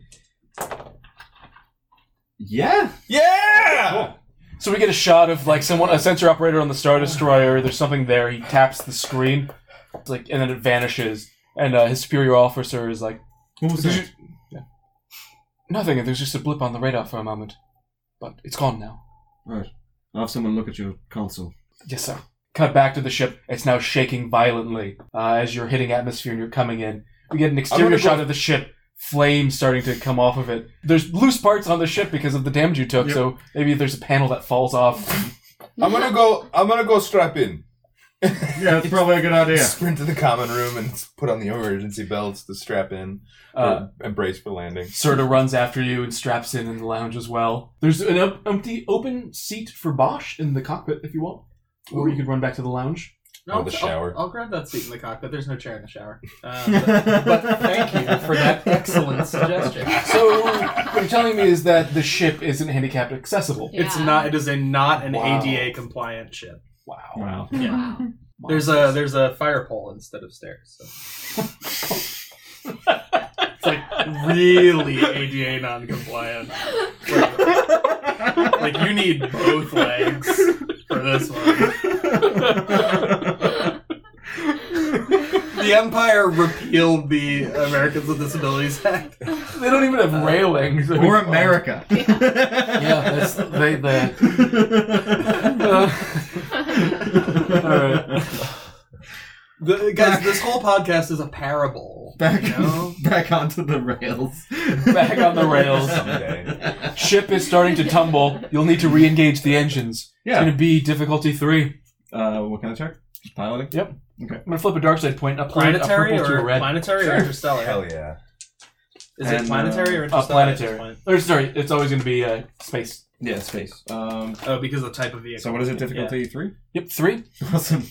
Yeah. Yeah! So we get a shot of like a sensor operator on the Star Destroyer. There's something there. He taps the screen, it's like, and then it vanishes. And his superior officer is like, What was that? Nothing. There's just a blip on the radar for a moment. But it's gone now. Right. I'll have someone look at your console. Yes, sir. Cut back to the ship. It's now shaking violently as you're hitting atmosphere and you're coming in. We get an exterior shot of the ship. Flames starting to come off of it. There's loose parts on the ship because of the damage you took, so maybe there's a panel that falls off. I'm gonna go strap in. Yeah, that's probably a good idea. Sprint to the common room and put on the emergency belts to strap in and brace for landing. Serta runs after you and straps in the lounge as well. There's an empty open seat for Bosch in the cockpit if you want. Or you could run back to the lounge. No, the shower. I'll grab that seat in the cockpit. There's no chair in the shower. But thank you for that excellent suggestion. So what you're telling me is that the ship isn't handicapped accessible. Yeah. It's not. It is not an ADA compliant ship. Wow. Yeah. There's a fire pole instead of stairs. So. It's like really ADA non-compliant. Like you need both legs for this one. The Empire repealed the Americans with Disabilities Act. They don't even have railings. Or America. Yeah, that's they. All right. Guys, this whole podcast is a parable. Back onto the rails. Back on the rails. Someday. Ship is starting to tumble. You'll need to re-engage the engines. Yeah. It's going to be difficulty 3. What kind of check? Just piloting? Yep. Okay. I'm going to flip a dark side point. A Planetary purple to a or red. planetary or interstellar? Hell yeah. Is it planetary or interstellar? Planetary. Or sorry, it's always going to be space. Yeah, space. Oh, because of the type of vehicle. So what is it? Difficulty 3? Yep, 3. Awesome.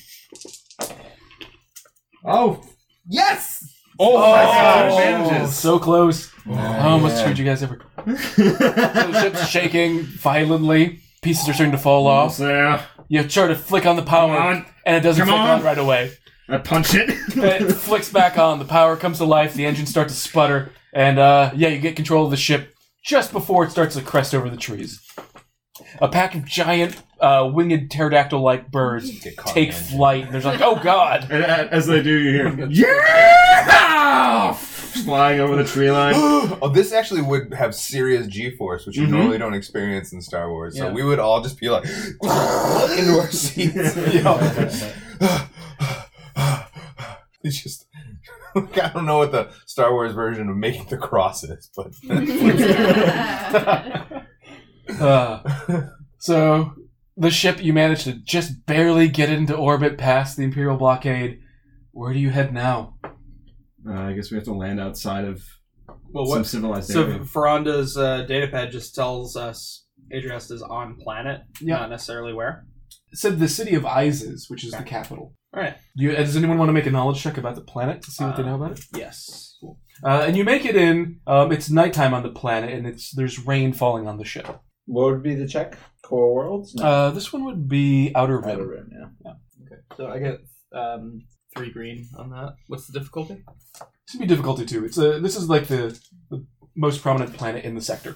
Oh! Yes! Oh, my God, advantages. So close. I almost screwed you guys over. So the ship's shaking violently. Pieces are starting to fall off. there. You try to flick on the power, and it doesn't Come flick on right away. I punch it. It flicks back on. The power comes to life. The engines start to sputter. And, you get control of the ship just before it starts to crest over the trees. A pack of giant, winged pterodactyl-like birds take flight. And there's like, oh, God. And as they do, you hear, yeah! Flying over the tree line. Oh, this actually would have serious G-force, which you normally don't experience in Star Wars. So we would all just be like, into our seats. It's just, I don't know what the Star Wars version of making the cross is, but. So the ship, you managed to just barely get into orbit past the Imperial blockade. Where do you head now? I guess we have to land outside of some civilized So area. Ferranda's datapad just tells us Adriest is on planet, not necessarily where. It said the city of Izes, which is the capital. All right. Does anyone want to make a knowledge check about the planet to see what they know about it? Yes. Cool. And you make it in. It's nighttime on the planet, and there's rain falling on the ship. What would be the check? Core Worlds? No. This one would be Outer Rim. Outer Rim, yeah. Okay. So I get 3 green on that. What's the difficulty? This would be difficulty 2. This is like the most prominent planet in the sector.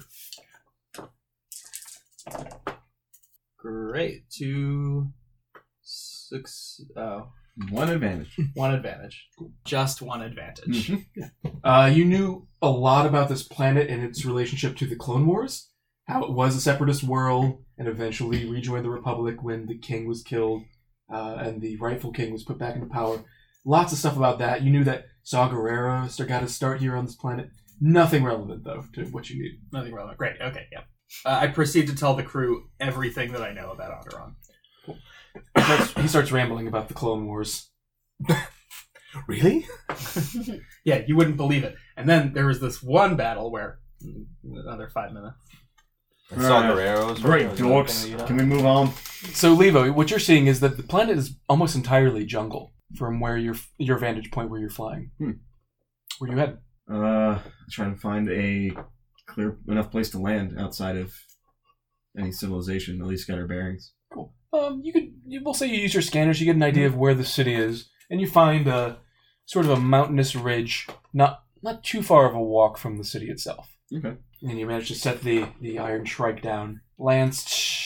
Great. 2, 6. Oh. 1 advantage. 1 advantage. Just 1 advantage. You knew a lot about this planet and its relationship to the Clone Wars, how it was a separatist world, and eventually rejoined the Republic when the king was killed, and the rightful king was put back into power. Lots of stuff about that. You knew that Saw Gerrera got his start here on this planet. Nothing relevant, though, to what you need. Nothing relevant. Great. Okay, yeah. I proceed to tell the crew everything that I know about Onderon. Cool. He starts rambling about the Clone Wars. Really? Yeah, you wouldn't believe it. And then there was this one battle where another 5 minutes. Saw Gerrera. Great, dorks. Can we move on? So, Levo, what you're seeing is that the planet is almost entirely jungle from where your vantage point where you're flying. Where you head? Trying to find a clear enough place to land outside of any civilization, at least get our bearings. Cool. We'll say you use your scanners, you get an idea of where the city is, and you find a sort of a mountainous ridge, not too far of a walk from the city itself. Okay. And you manage to set the Iron Shrike down. Lands.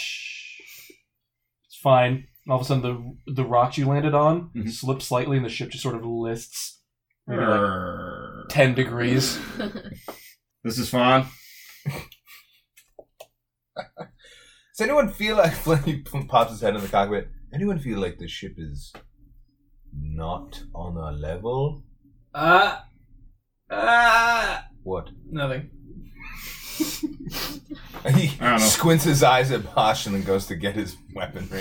It's fine. And all of a sudden, the rocks you landed on slip slightly, and the ship just sort of lists maybe like 10 degrees. This is fine. Does anyone feel like, when he pops his head in the cockpit, anyone feel like the ship is not on a level? What? Nothing. He I don't know. squints his eyes at Bosch and then goes to get his weaponry.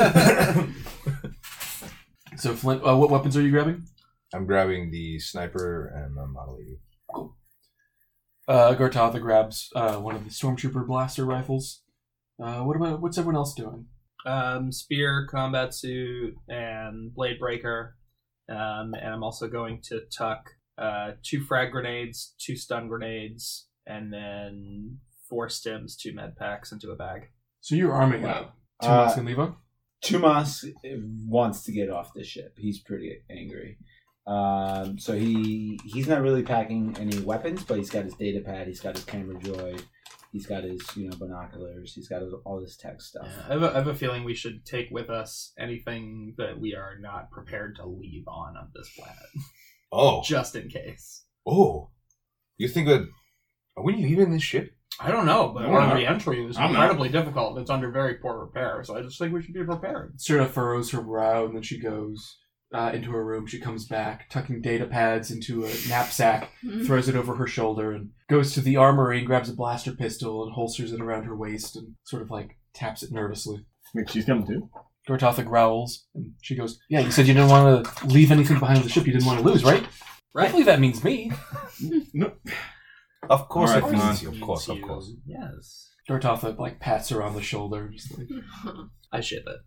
So, Flint, what weapons are you grabbing? I'm grabbing the sniper and the Model 80. Gartotha grabs one of the Stormtrooper blaster rifles. What's everyone else doing? Spear, combat suit, and blade breaker. And I'm also going to tuck 2 frag grenades, 2 stun grenades, and then 4 stims, 2 med packs into a bag. So you're arming up. Tumas and Levo? Tumas wants to get off the ship. He's pretty angry. So he's not really packing any weapons, but he's got his data pad, he's got his camera droid, he's got his binoculars, he's got all this tech stuff. Yeah, I have a feeling we should take with us anything that we are not prepared to leave on this planet. Oh. Just in case. Oh. You think that... Are we leaving this ship? I don't know, but No, our I'm not. re-entry is I'm incredibly difficult. It's under very poor repair, so I just think we should be prepared. Serta furrows her brow, and then she goes into her room. She comes back, tucking data pads into a knapsack, throws it over her shoulder, and goes to the armory and grabs a blaster pistol and holsters it around her waist and sort of like taps it nervously. Wait, she's coming too? Gartotha growls, and she goes, "Yeah, you said you didn't want to leave anything behind on the ship you didn't want to lose, right? Right. Hopefully that means me." No. Of course All it right, means fine. you. Of course. Yes. Gartotha like pats her on the shoulder, just like, I ship it.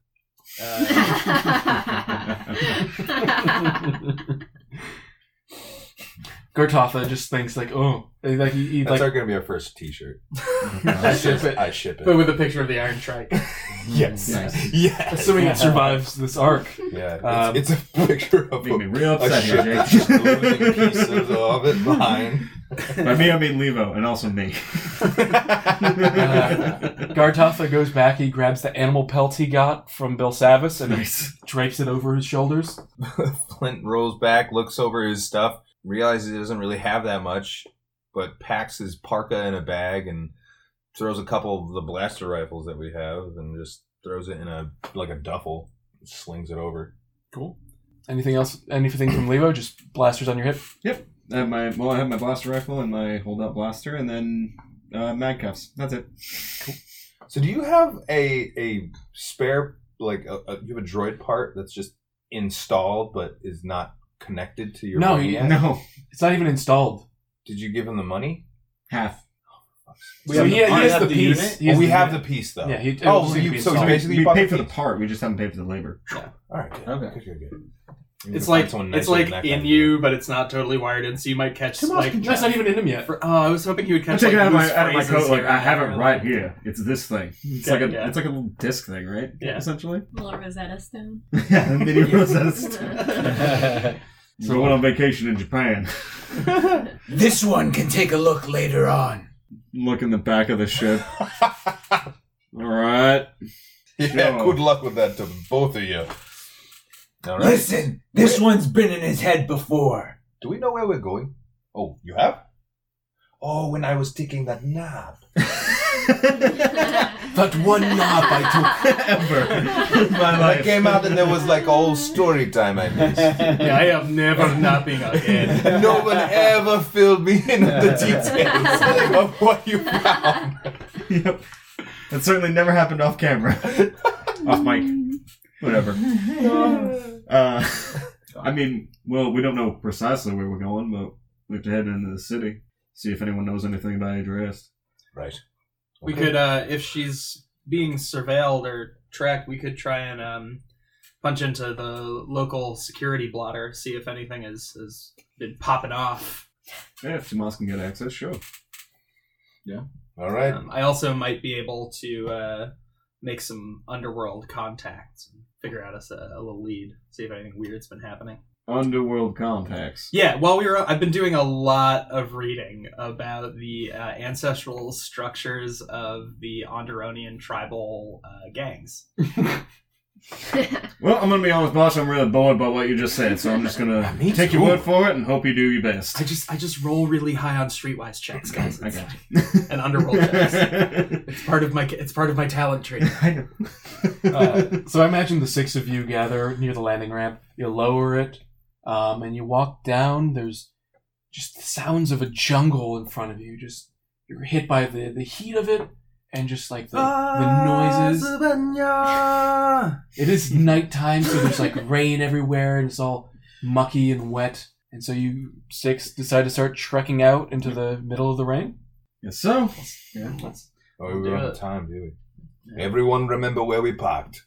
Gartotha just thinks like, oh, like he That's like going to be our first t-shirt. I ship it. I ship But it. with a picture of the Iron Trike. Yes. Nice. Yes. Assuming it survives this arc. Yeah. It's a picture of Making me real a upset ship here, that's Jake. just losing pieces of it behind. By me, I mean Levo, and also me. Gartotha goes back, he grabs the animal pelt he got from Bill Savis and Nice. drapes it over his shoulders. Flint rolls back, looks over his stuff, realizes he doesn't really have that much, but packs his parka in a bag and throws a couple of the blaster rifles that we have and just throws it in a duffel, slings it over. Cool. Anything else? Anything from Levo? Just blasters on your hip? Yep. I have my blaster rifle and my holdout blaster, and then mag cuffs. That's it. Cool. So do you have a spare, you have a droid part that's just installed but is not connected to your No, brain he- yet? No. It's not even installed. Did you give him the money? Half. So he has the piece. unit? He has we the have unit. the piece, though. Yeah, he- Oh, it was so gonna be so installed. basically We you bought paid for the piece. part, we just haven't paid for the labor. All right, good. Okay. Good. It's like in you, but it's not totally wired in, so you might catch like. That's not even in him yet. I was hoping he would I'm catch. taking like, it out loose of my phrases coat, like here I and have there, it right here. It's this thing. It's Okay, like yeah. it's like a little disc thing, right? Yeah. Essentially. Little Rosetta Stone. Yeah, and then he Rosetta. So went on vacation in Japan. This one can take a look later on. Look in the back of the ship. Alright. Yeah, Sure. good luck with that to both of you. All right. Listen, this one's been in his head before. Do we know where we're going? Oh, you have? Oh, when I was taking that nap. That one nap I took. Ever. In my I life. came out and there was like a whole story time I missed. Yeah, I am never napping again. No one ever filled me in on the details of what you found. Yep. That certainly never happened off camera. Off mic. Whatever. I mean, well, we don't know precisely where we're going, but we have to head into the city. See if anyone knows anything about Adriest. Right. We could, if she's being surveilled or tracked, we could try and punch into the local security blotter, see if anything has been popping off. Yeah, if Tomas can get access, sure. All right. I also might be able to make some underworld contacts and figure out us a little lead, see if anything weird's been happening. Underworld contacts. Yeah, while I've been doing a lot of reading about the ancestral structures of the Onderonian tribal gangs. Well, I'm gonna be honest, boss. I'm really bored about what you just said, so I'm just gonna take your word for it and hope you do your best. I just roll really high on streetwise checks, guys. I got you. And underroll checks. It's part of my talent tree. I know. So I imagine the 6 of you gather near the landing ramp. You lower it, and you walk down. There's just the sounds of a jungle in front of you. Just you're hit by the heat of it, and just like the noises. It is nighttime, so there's like rain everywhere, and it's all mucky and wet. And so you 6 decide to start trekking out into the middle of the rain. Yes, so. Yeah. Oh, we were on time, do we? Everyone remember where we parked.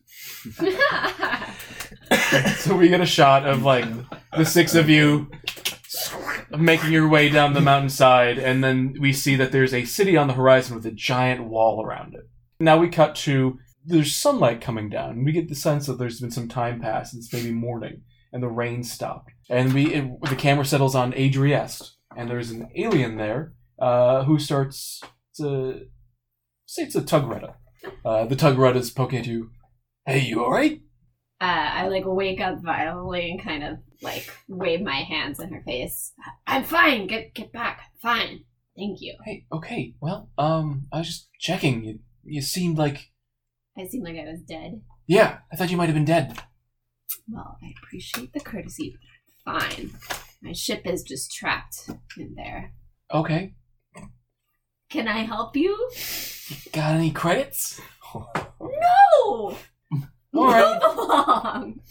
So we get a shot of like the 6 of you making your way down the mountainside, and then we see that there's a city on the horizon with a giant wall around it. Now we cut to there's sunlight coming down, and we get the sense that there's been some time passed. It's maybe morning, and the rain stopped, and the camera settles on Adriest, and there's an alien there who starts to say it's a Tugretta. The Tugretta is poking at you. Hey, you all right? I like wake up violently and kind of like wave my hands in her face. I'm fine. Get back. Fine. Thank you. Hey, okay. Well, I was just checking. You seemed like... I seemed like I was dead. Yeah, I thought you might have been dead. Well, I appreciate the courtesy, but I'm fine. My ship is just trapped in there. Okay. Can I help you? Got any credits? No! All right. Move along!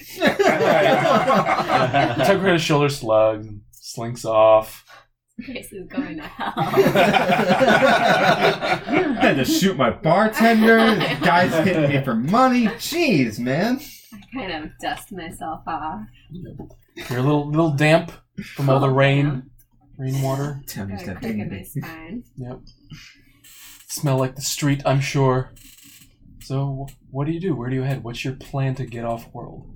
Tugretta shoulder slugs and slinks off. This is going to hell. I had to shoot my bartender. This guy's hitting me for money. Jeez, man. I kind of dust myself off. You're a little damp from all the rainwater. Got a crick in my spine. Yep. Smell like the street, I'm sure. So, what do you do? Where do you head? What's your plan to get off world?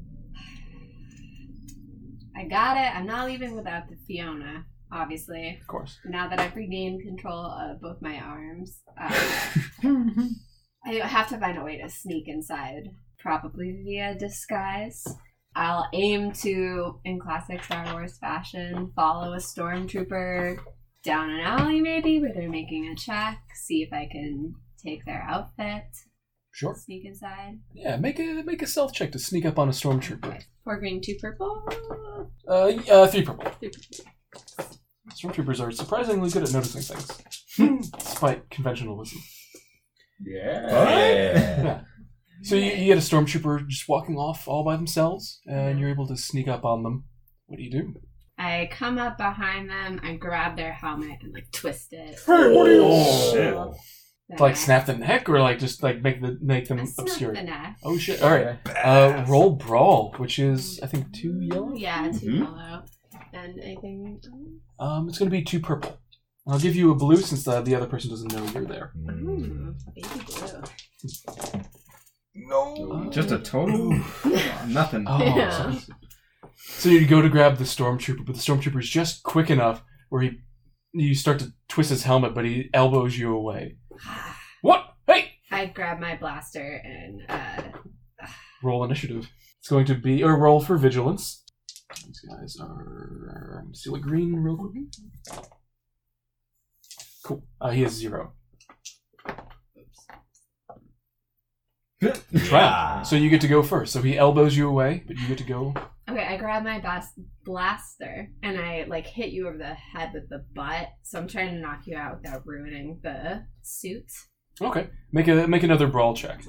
I got it. I'm not leaving without the Fiona, obviously. Of course. Now that I've regained control of both my arms, I have to find a way to sneak inside, probably via disguise. I'll aim to, in classic Star Wars fashion, follow a stormtrooper down an alley maybe where they're making a check, see if I can take their outfit. Sure. Sneak inside. Yeah, make a stealth check to sneak up on a stormtrooper. Okay. 4 green, 2 purple. 3 purple. Stormtroopers are surprisingly good at noticing things, despite conventional wisdom. Yeah. So you get a stormtrooper just walking off all by themselves, and you're able to sneak up on them. What do you do? I come up behind them, I grab their helmet and like twist it. Hey, what are you? Oh, Then Like I- snap the neck, or like just like make them I obscure? snap the neck. Oh shit! All right. Roll brawl, which is I think 2 yellow. Yeah, 2 Mhm. yellow. And anything. It's gonna be 2 purple. I'll give you a blue since the other person doesn't know you're there. Ooh, baby blue. No. Just a total nothing. Oh, Yeah. so you go to grab the stormtrooper, but the stormtrooper's just quick enough where you start to twist his helmet, but he elbows you away. What? Hey! I grab my blaster and Roll initiative. It's going to be or roll for vigilance. These guys are steal a green real quick. Cool. He has 0. Trap. So you get to go first. So he elbows you away, but you get to go. okay, I grab my blaster and I like hit you over the head with the butt. So I'm trying to knock you out without ruining the suit. Okay. Make another brawl check.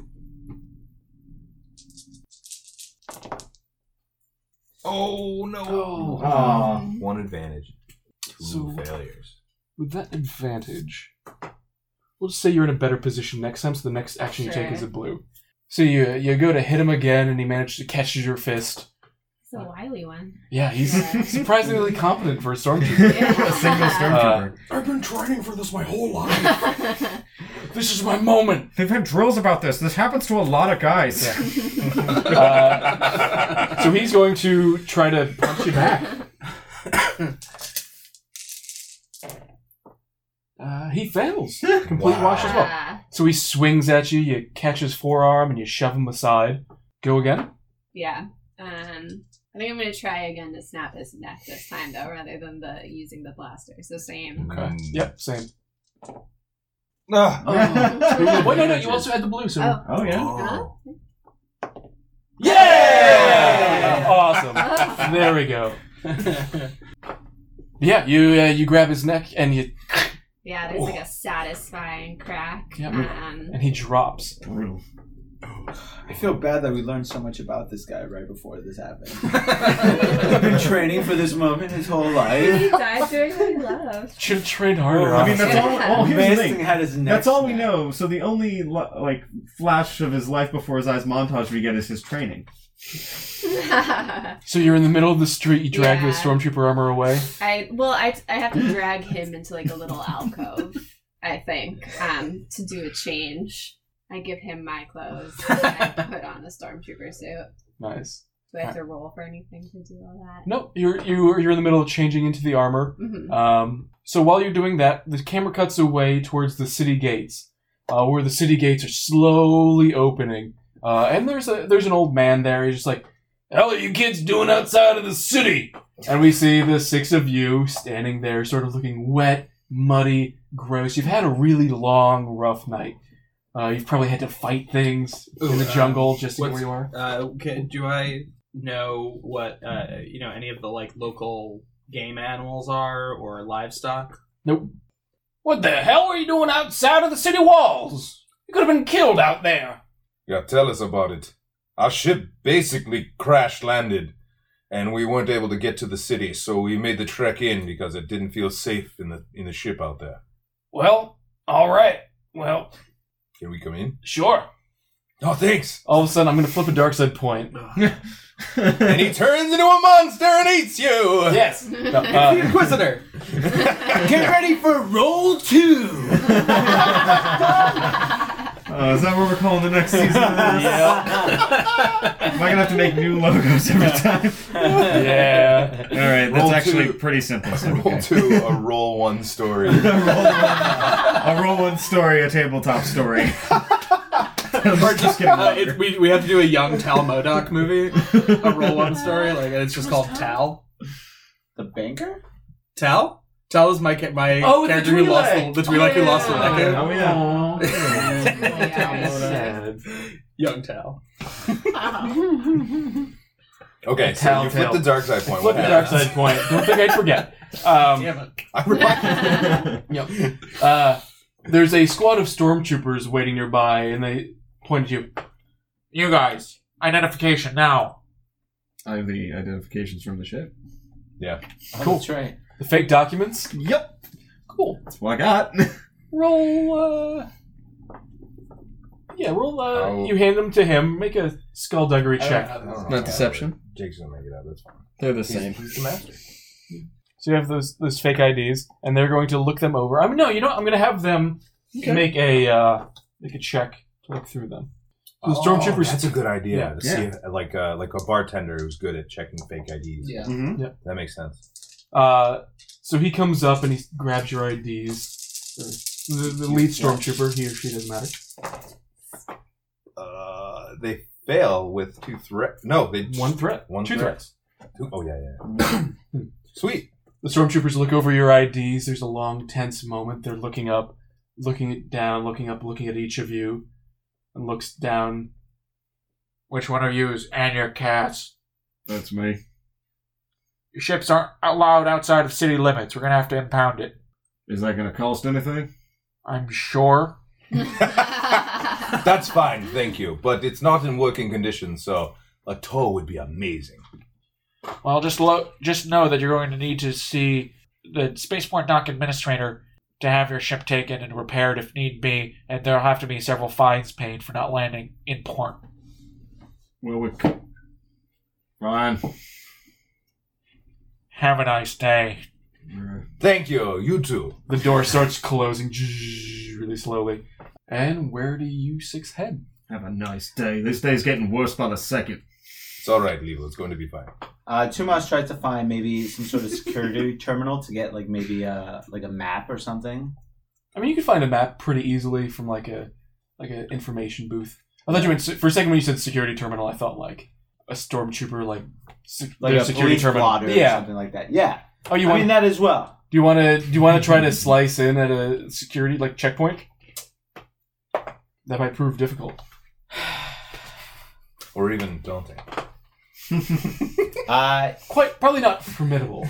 Oh no. Aw. One advantage. 2 So- failures. With that advantage, we'll just say you're in a better position next time, so the next action you take Sure. is a blue. So you go to hit him again, and he manages to catch your fist. It's a wily one. Yeah, he's Yeah. surprisingly competent for a stormtrooper. Yeah. A single stormtrooper. I've been training for this my whole life. This is my moment. They've had drills about this. This happens to a lot of guys. So he's going to try to punch you back. He fails. Complete wash as well. Ah. So he swings at you, you catch his forearm, and you shove him aside. Go again? Yeah. I think I'm gonna try again to snap his neck this time though, rather than using the blaster. So same. Okay. Yep, same. Ah. Wait, no, you also had the blue, so... Oh yeah. Huh? Yeah! Awesome. There we go. Yeah, you grab his neck and you... Yeah, there's like a satisfying crack. Yeah. And he drops. Brutal. I feel bad that we learned so much about this guy right before this happened. I've been training for this moment his whole He life. died doing what he loved. Should have trained harder. I mean, that's all. Here's the Masting thing. had his neck That's all we snapped. know. So the only flash of his life before his eyes montage we get is his training. So you're in the middle of the street, you drag the Yeah. stormtrooper armor away. I have to drag him into like a little alcove, I think, to do a change. I give him my clothes and I put on a stormtrooper suit. Nice. Do I have to roll for anything to do all that? No, you're in the middle of changing into the armor. Mm-hmm. So while you're doing that, the camera cuts away towards the city gates, where the city gates are slowly opening. And there's an old man there. He's just like, "Hell are you kids doing outside of the city?" And we see the 6 of you standing there, sort of looking wet, muddy, gross. You've had a really long, rough night. You've probably had to fight things in the jungle just to get where you are. Do I know what any of the like local game animals are or livestock? Nope. What the hell are you doing outside of the city walls? You could have been killed out there. Yeah, tell us about it. Our ship basically crash-landed, and we weren't able to get to the city, so we made the trek in because it didn't feel safe in the ship out there. Well, all right. Well, Can we come in? sure. Oh, thanks. All of a sudden, I'm going to flip a dark side point. And he turns into a monster and eats you. Yes. No, The Inquisitor. Get ready for roll 2. Is that what we're calling the next season of this? Am I going to have to make new logos every time? Yeah. Alright, that's Roll actually 2. pretty simple. So Roll 2, a roll 1 story. A roll 1 story, a tabletop story. Just getting longer. We have to do a young Tal Modoc movie, a roll 1 story, like and it's just called Tal. The banker? Tal? Tal is my the character who lost Twi'lek. the Twi'lek who lost the Oh, leg. yeah. Sad. Young Tal. Okay, so you flip the dark side point. Flip What the dark happens? side point. Don't think I'd forget. Damn it. Yep. There's a squad of stormtroopers waiting nearby, and they point at you. You guys, identification now. I have the identifications from the ship. Yeah. Cool. That's right. The fake documents? Yep. Cool. That's what I got. Roll, Oh. you hand them to him. Make a skullduggery check. Not deception. Jake's gonna make it up, that's fine. They're the same. He's the master. So you have those fake IDs, and they're going to look them over. I'm going to have them make a check to look through them. The stormtroopers. That's a good idea. Yeah. To see like a bartender who's good at checking fake IDs. Yeah. Mm-hmm. That makes sense. So he comes up and he grabs your IDs. The lead stormtrooper, he or she doesn't matter. They fail with 2 threats. No, they One threat. 1 Two threat. threats. Oh yeah. Sweet. The stormtroopers look over your IDs. There's a long, tense moment. They're looking up, looking down, looking up, looking at each of you, and looks down. Which one are yous and your cats? That's me. Your ships aren't allowed outside of city limits. We're gonna have to impound it. Is that going to cost anything? I'm sure. That's fine, thank you. But it's not in working condition, so a tow would be amazing. Well, just know that you're going to need to see the Spaceport Dock Administrator to have your ship taken and repaired if need be, and there'll have to be several fines paid for not landing in port. Well, fine. Have a nice day. Thank you, you too. The door starts closing really slowly. And where do you 6 head? Have a nice day. This day's getting worse by the second. It's alright, Levo. It's going to be fine. Tumas tries to find maybe some sort of security terminal to get like maybe a map or something. I mean, you could find a map pretty easily from like an information booth. I thought you meant for a second when you said security terminal. I thought like a stormtrooper, like a security police terminal, blotter or something like that. Yeah. Oh, I mean that as well. Do you want to try to slice in at a security like checkpoint? That might prove difficult. Or even daunting. Probably not formidable.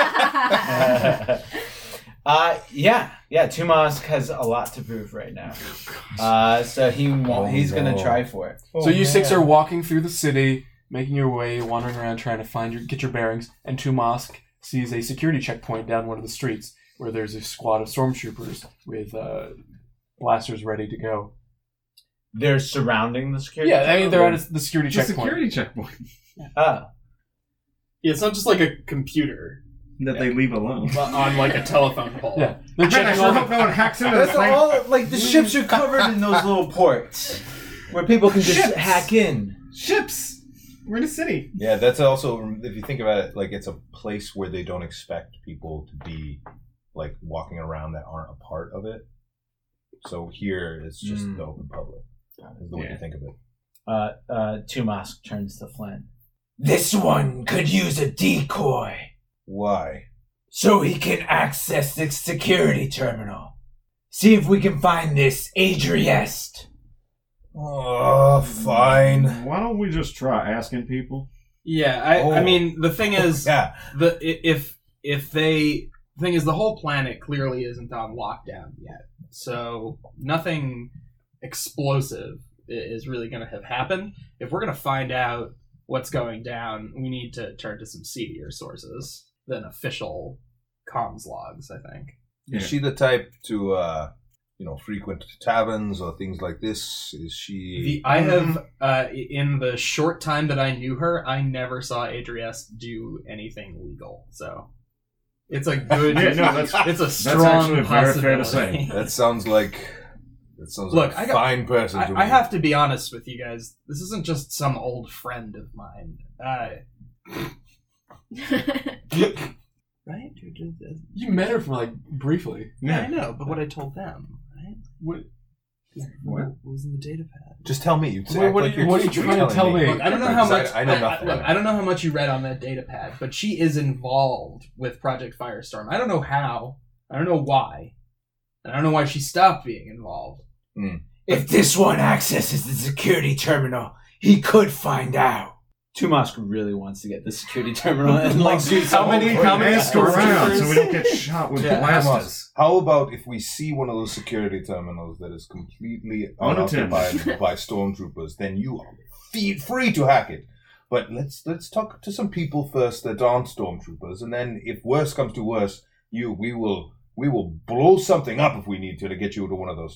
Tumask has a lot to prove right now. So he's gonna try for it. So you six are walking through the city, making your way, wandering around, trying to get your bearings, and Tumask sees a security checkpoint down one of the streets where there's a squad of stormtroopers with blasters ready to go. They're surrounding the security. Yeah, I mean they're at the security The checkpoint. security checkpoint Yeah, it's not just like a computer that they leave alone. on like a telephone pole. Yeah, they're I checking sure all hope no one hacks into That's this thing. all. Like the ships are covered in those little ports where people can just Ships. hack in. Ships. We're in a city. Yeah, that's also, if you think about it, like it's a place where they don't expect people to be like walking around that aren't a part of it. So here it's just the open public. Is the way to think of it. Tumask turns to Flynn. This one could use a decoy Why? so he can access the security terminal. See if we can find this Adriest. Oh, fine. Why don't we just try asking people? Yeah, I mean the thing is, Yeah. the thing is the whole planet clearly isn't on lockdown yet, so nothing explosive is really going to have happened. If we're going to find out what's going down, we need to turn to some seedier sources than official comms logs, I think. Is she the type to, frequent taverns or things like this? Is she... I have, in the short time that I knew her, I never saw Adriest do anything legal, so... It's a good... it's a strong actually very fair to possibility. say. That sounds like Look, a fine person to me. I have to be honest with you guys. This isn't just some old friend of mine. Right? You met her for like briefly. Yeah, I know, but what I told them, right? What? What was in the data pad? Just tell me. What are you trying to tell me? Look, I don't know how much. I know nothing. Look, I don't know how much you read on that data pad, but she is involved with Project Firestorm. I don't know how. I don't know why. And I don't know why she stopped being involved. If this one accesses the security terminal, he could find out. Tumask really wants to get the security terminal and like do How many stormtroopers around so we don't get shot with blasters? How about if we see one of those security terminals that is completely unoccupied by stormtroopers, then you are free to hack it. But let's talk to some people first that aren't stormtroopers, and then if worse comes to worse, we will blow something up if we need to get you to one of those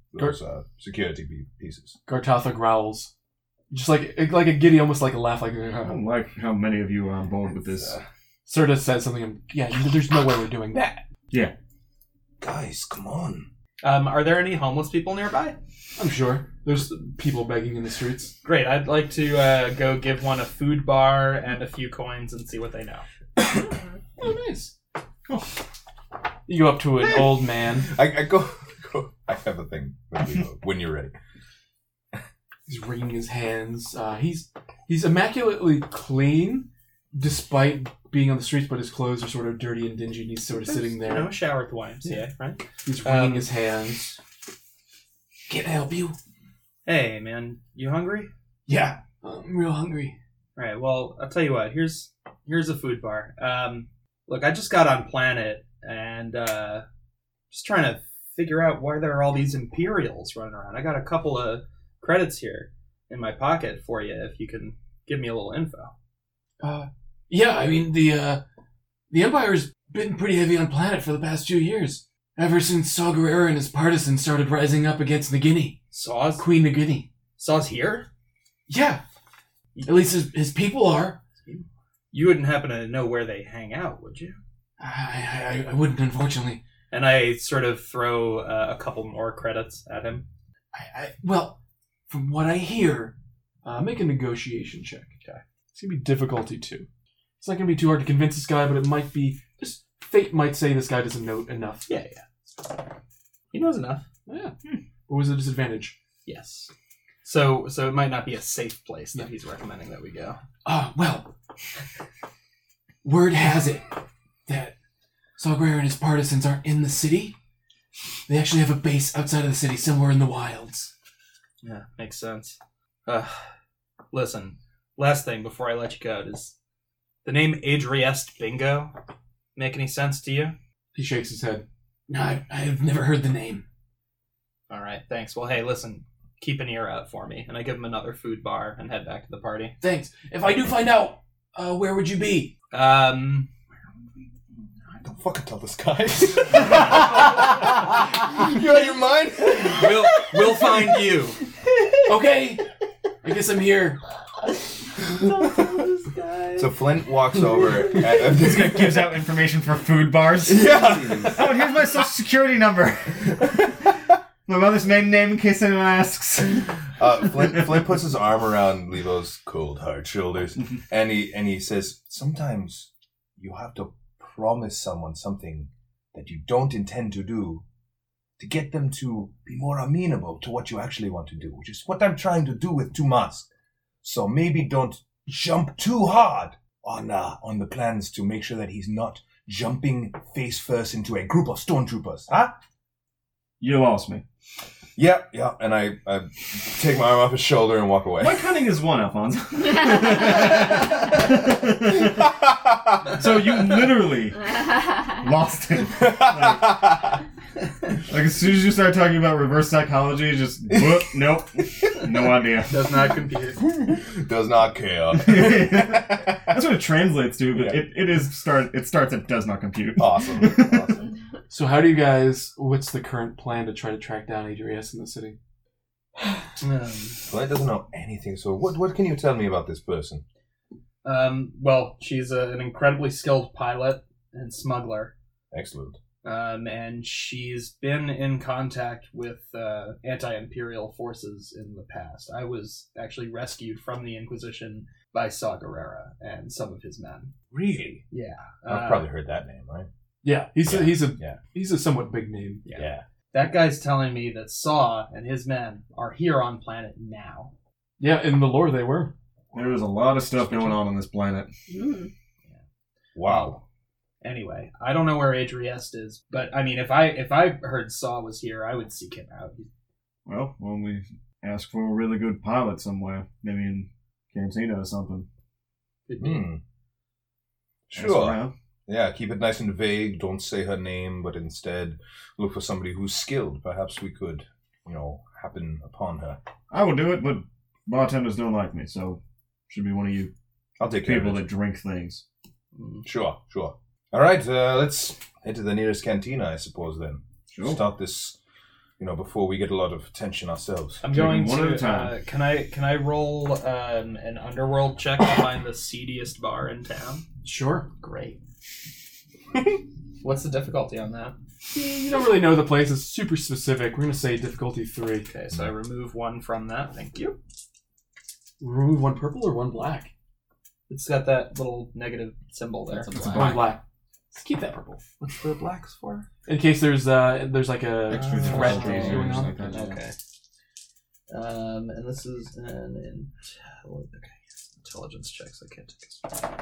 security pieces. Gartatha growls. Just like a giddy, almost like a laugh, like... I don't like how many of you are on board with this. Serta says something, and there's no way we're doing that. Yeah. Guys, come on. Are there any homeless people nearby? I'm sure. There's people begging in the streets. Great, I'd like to go give one a food bar and a few coins and see what they know. Oh, nice. Cool. You go up to an old man. I go. I have a thing when you're ready. He's wringing his hands. He's immaculately clean, despite being on the streets, but his clothes are sort of dirty and dingy, and he's sort of sitting there. A shower at the YMCA, right? He's wringing his hands. Can I help you? Hey, man, you hungry? Yeah, I'm real hungry. All right, well, I'll tell you what. Here's a food bar. Look, I just got on Planet, and just trying to figure out why there are all these Imperials running around. I got a couple of credits here in my pocket for you if you can give me a little info. Yeah, I mean, the Empire's been pretty heavy on Planet for the past 2 years. Ever since Saw Gerrera and his partisans started rising up against Nagini. Saw's? Queen Nagini. Saw's here? Yeah. At least his people are. You wouldn't happen to know where they hang out, would you? I wouldn't, unfortunately. And I sort of throw a couple more credits at him. Well, from what I hear, make a negotiation check. Okay. It's going to be difficulty 2. It's not going to be too hard to convince this guy, but it might be... Just fate might say this guy doesn't know enough. Yeah. He knows enough. Yeah. What was the disadvantage? Yes. So it might not be a safe place that he's recommending that we go. Well, word has it that Saw Gerrera and his partisans aren't in the city. They actually have a base outside of the city, somewhere in the wilds. Yeah, makes sense. Listen, last thing before I let you go, does the name Adriest Bingo make any sense to you? He shakes his head. No, I've never heard the name. All right, thanks. Well, hey, listen, keep an ear out for me. And I give him another food bar and head back to the party. Thanks. If I do find out, where would you be? Don't fucking tell this guy. You out of your mind? We'll find you. Okay. I guess I'm here. So Flint walks over. This guy gives out information for food bars. Yeah. Oh, here's my social security number. My mother's maiden name, in case anyone asks. Flint puts his arm around Levo's cold, hard shoulders, and he says, "Sometimes you have to promise someone something that you don't intend to do to get them to be more amenable to what you actually want to do, which is what I'm trying to do with Tumas. So maybe don't jump too hard on the plans to make sure that he's not jumping face first into a group of stormtroopers, huh?" You lost me. Yeah, and I take my arm off his shoulder and walk away. My cunning is one, Alphonse. So you literally lost him. Like as soon as you start talking about reverse psychology, just whoop, nope, no idea. Does not compute. Does not care. That's what it translates to, but Yeah. it starts at does not compute. Awesome. So how do you guys... What's the current plan to try to track down Adriest in the city? Flint doesn't know anything, so what can you tell me about this person? Well, she's an incredibly skilled pilot and smuggler. Excellent. And she's been in contact with anti-imperial forces in the past. I was actually rescued from the Inquisition by Saw Gerrera and some of his men. Really? Yeah. I've probably heard that name, right? Yeah, he's Yeah. a somewhat big name. Yeah. That guy's telling me that Saw and his men are here on planet now. Yeah, in the lore they were. There was a lot of stuff going on this planet. Wow. Anyway, I don't know where Adriest is, but I mean, if I heard Saw was here, I would seek him out. Well, when we ask for a really good pilot somewhere, maybe in Cantina or something. Ask Sure. around. Yeah, keep it nice and vague. Don't say her name, but instead look for somebody who's skilled. Perhaps we could, happen upon her. I would do it, but bartenders don't like me, so should be one of you I'll take care people of that it. drink things. Sure. All right, let's head to the nearest cantina, I suppose, then. Sure. Start this, before we get a lot of attention ourselves. I'm Take going one to. at a time. Can I roll an underworld check to find the seediest bar in town? Sure. Great. What's the difficulty on that? You don't really know the place. It's super specific. We're going to say difficulty 3. Okay, so I remove 1 from that. Thank you. Remove 1 purple or 1 black? It's got that little negative symbol there. It's a It's black. 1 black. Let's keep that purple. What's the blacks for? In case there's like a Extra threat difficulty going or on. something like that. Okay. And this is an intelligence check, so I can't take a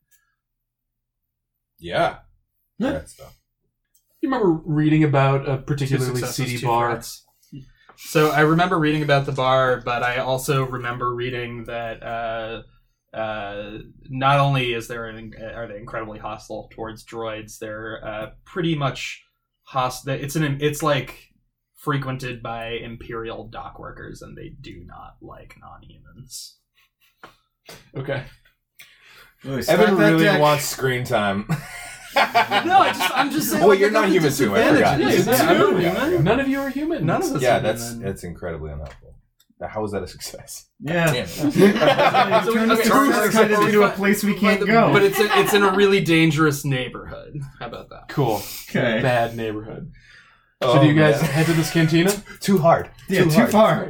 Yeah. Yeah. That stuff. You remember reading about a 2 particularly successes, seedy 2 bar? threats. So I remember reading about the bar, but I also remember reading that not only are they incredibly hostile towards droids, they're pretty much hostile. It's like frequented by Imperial dock workers, and they do not like non-humans. Okay. Really, stack Evan that really deck. wants screen time. No, I'm just saying. Oh, like, you're I got not the human too, I forgot. disadvantages. Yeah, I'm not yeah, human. None of you are human. None of us. Yeah, are that's human. incredibly unhelpful. Now, how is that a success? Yeah. Damn it. So we- Turn this okay, to kind of into a place we can't go. But it's in a really dangerous neighborhood. How about that? Cool. Okay. Bad neighborhood. Oh, So do you guys man. head to this cantina? Too hard. Yeah, too far.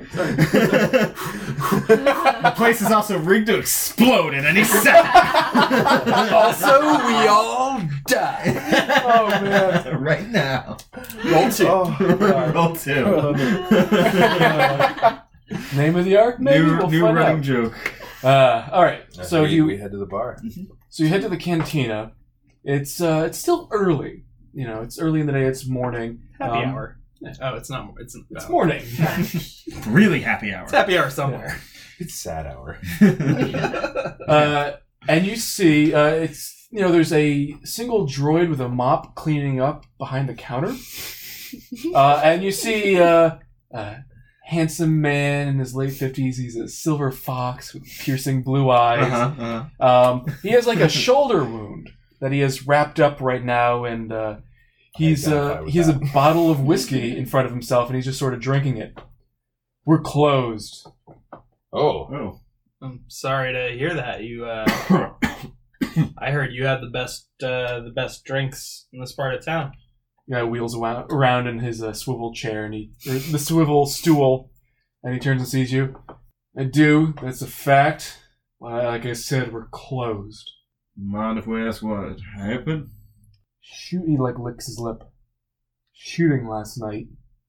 The place is also rigged to explode at any second. Also, we all die. Oh man. Right now. Roll 2. Oh, Roll 2. Name of the arc? Maybe we'll new find running out. joke. All right. So we head to the bar. So you head to the cantina. It's still early. You know, it's early in the day. It's morning. Happy hour. Oh, it's not. It's morning. Really happy hour. It's happy hour somewhere. It's sad hour. And you see, there's a single droid with a mop cleaning up behind the counter. And you see a handsome man in his late 50s. He's a silver fox with piercing blue eyes. He has like a shoulder wound that he has wrapped up right now, and he has a bottle of whiskey in front of himself, and he's just sort of drinking it. We're closed. Oh. I'm sorry to hear that. You, I heard you had the best drinks in this part of town. Yeah, wheels around in his swivel chair, the swivel stool, and he turns and sees you. I do. That's a fact. Well, like I said, we're closed. Mind if we ask what happened? He licks his lip. Shooting last night.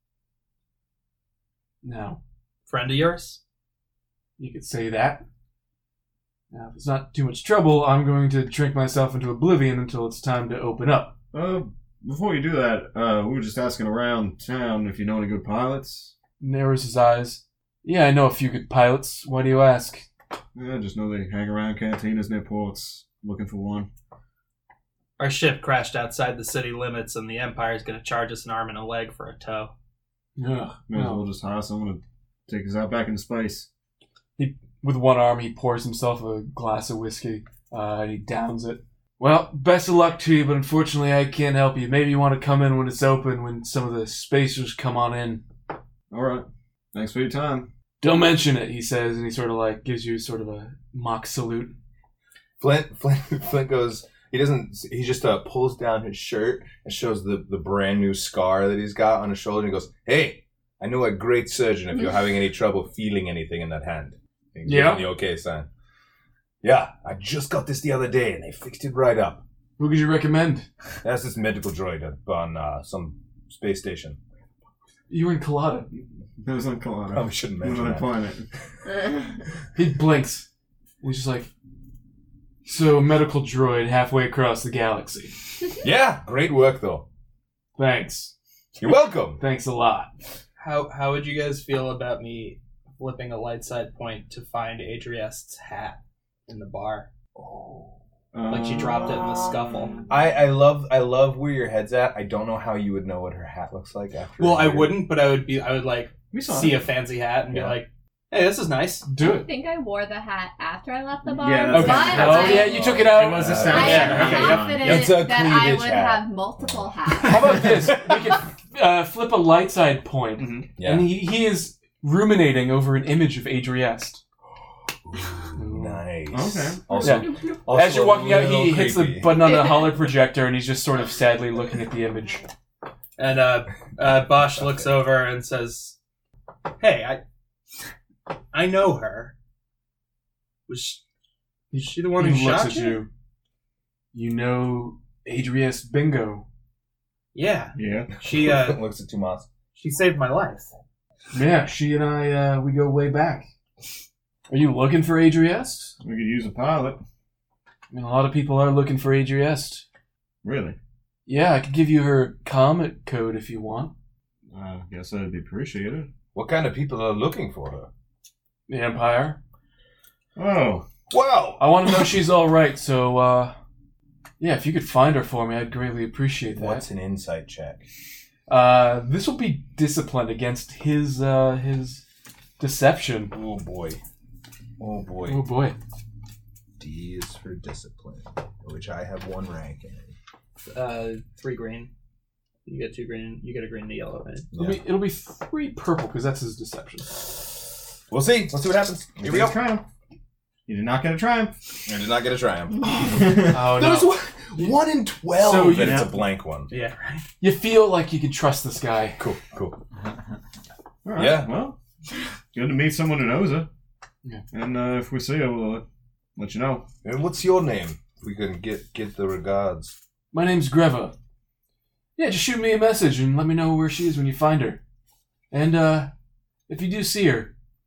Now, Friend of yours? you could say that. Now, if it's not too much trouble, I'm going to drink myself into oblivion until it's time to open up. Before you do that, we were just asking around town if you know any good pilots. Narrows his eyes. Yeah, I know a few good pilots. Why do you ask? Yeah, just know they hang around cantinas near ports, looking for one. Our ship crashed outside the city limits, and the Empire's going to charge us an arm and a leg for a tow. Yeah. May as well just hire someone to take us out back into space. With one arm, he pours himself a glass of whiskey, and he downs it. Well, best of luck to you, but unfortunately I can't help you. Maybe you want to come in when it's open, when some of the spacers come on in. All right. Thanks for your time. Don't mention it, he says, and he sort of gives you sort of a mock salute. Flint goes. He doesn't. He just pulls down his shirt and shows the brand new scar that he's got on his shoulder. And he goes, "Hey, I know a great surgeon. If you're having any trouble feeling anything in that hand, yeah, the okay sign. Yeah, I just got this the other day, and they fixed it right up. Who could you recommend? That's this medical droid on some space station. You were in Colada. That was on Colada. Probably shouldn't mention that. Planet. He blinks. He's just like, so medical droid halfway across the galaxy. Yeah, great work though. Thanks. You're welcome. Thanks a lot. How would you guys feel about me flipping a light side point to find Adriest's hat in the bar? Like she dropped it in the scuffle. I love where your head's at. I don't know how you would know what her hat looks like after. Well, I wouldn't, but I would like saw see it. a fancy hat and be like, "Hey, this is nice." Do I it. think I wore the hat after I left the bar. Yeah, that's but okay. Oh yeah, you took it out. It was a I stand. am Okay, confident It's a that I cleavage would hat. have multiple hats. How about this? We could flip a light side point, Yeah. and he is ruminating over an image of Adriest. Nice. Okay. Also, Yeah. also As you're walking a out, he little hits the creepy. button on the holo projector, and he's just sort of sadly looking at the image. And Bosch looks over and says, "Hey, I know her. Was she the one who He looks shot at you?" you. You know Adriest Bingo. Yeah, Yeah. she looks at Tomas. she saved my life. Yeah, she and I, we go way back. Are you looking for Adriest? We could use a pilot. I mean, a lot of people are looking for Adriest. Really? Yeah, I could give you her comet code if you want. I guess that'd be appreciated. What kind of people are looking for her? The Empire. Oh. Wow. I want to know she's all right, so, yeah, if you could find her for me, I'd greatly appreciate that. What's an insight check? This will be disciplined against his deception. Oh boy. Oh boy. Oh boy. D is for discipline, which I have 1 rank in. 3 green. You get 2 green. You get a green and a yellow. Right? It'll be 3 purple because that's his deception. We'll see. Let's see what happens. Here we go. Triumph. You did not get a triumph. I did not get a triumph. Oh no! There's 1 in 12. So you- and it's a blank one. Yeah, right. You feel like you can trust this guy. Cool. Cool. All right. Yeah. Well, good to meet someone who knows her. Yeah. And if we see her, we'll let you know. And what's your name? If we can get the regards. My name's Greva. Yeah, just shoot me a message and let me know where she is when you find her. And if you do see her,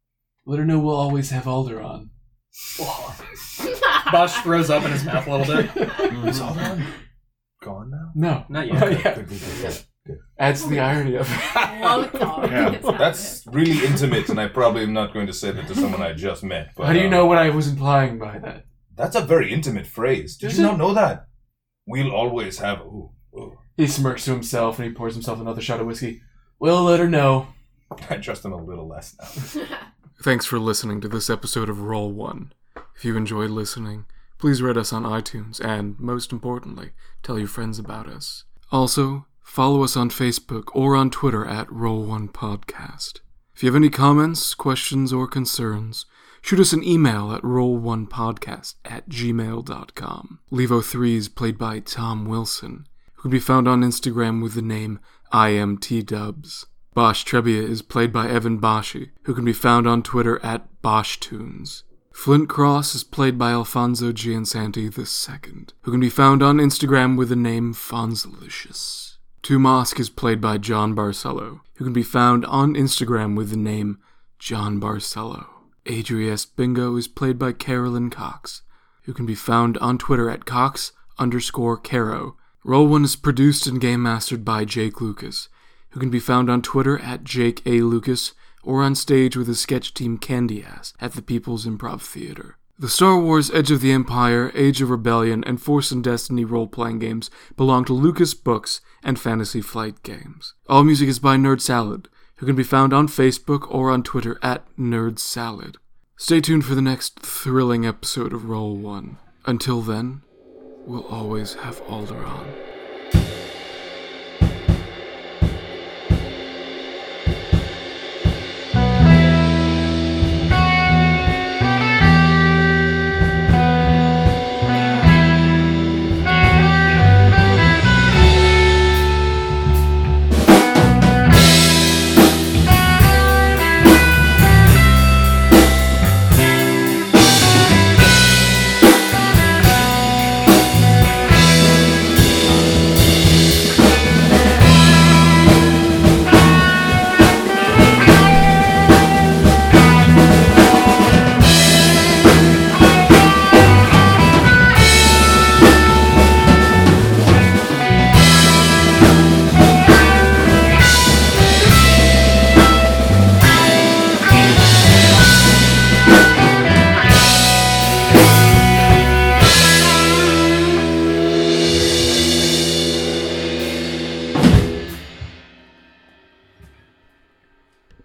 Let her know we'll always have Alderaan. Bosch throws up in his mouth a little bit. Is Alderaan gone now? No. Not yet. Not yet. Good. Adds to the irony of it. Love dog. Yeah. It's not That's really intimate, and I probably am not going to say that to someone I just met. But, How do you know what I was implying by that? That's a very intimate phrase. Did Is you it? not know that? We'll always have... Ooh. He smirks to himself and he pours himself another shot of whiskey. We'll let her know. I trust him a little less now. Thanks for listening to this episode of Roll One. If you enjoyed listening, please rate us on iTunes and, most importantly, tell your friends about us. Also, follow us on Facebook or on Twitter at Roll1Podcast. If you have any comments, questions, or concerns, shoot us an email at roll1podcast@gmail.com. Levo3 is played by Tom Wilson, who can be found on Instagram with the name IMTDubs. Bosch Trebia is played by Evan Boschi, who can be found on Twitter at BoschTunes. Flint Cross is played by Alfonso Giansanti II, who can be found on Instagram with the name Fonzalicious. Tumask is played by John Barcelo, who can be found on Instagram with the name John Barcelo. Adriest Bingo is played by Carolyn Cox, who can be found on Twitter at Cox_Caro. Roll1 is produced and game mastered by Jake Lucas, who can be found on Twitter at Jake A. Lucas, or on stage with his sketch team Candy Ass at the People's Improv Theater. The Star Wars Edge of the Empire, Age of Rebellion, and Force and Destiny role-playing games belong to Lucas Books and Fantasy Flight Games. All music is by Nerd Salad, who can be found on Facebook or on Twitter at Nerd Salad. Stay tuned for the next thrilling episode of Roll One. Until then, we'll always have Alderaan.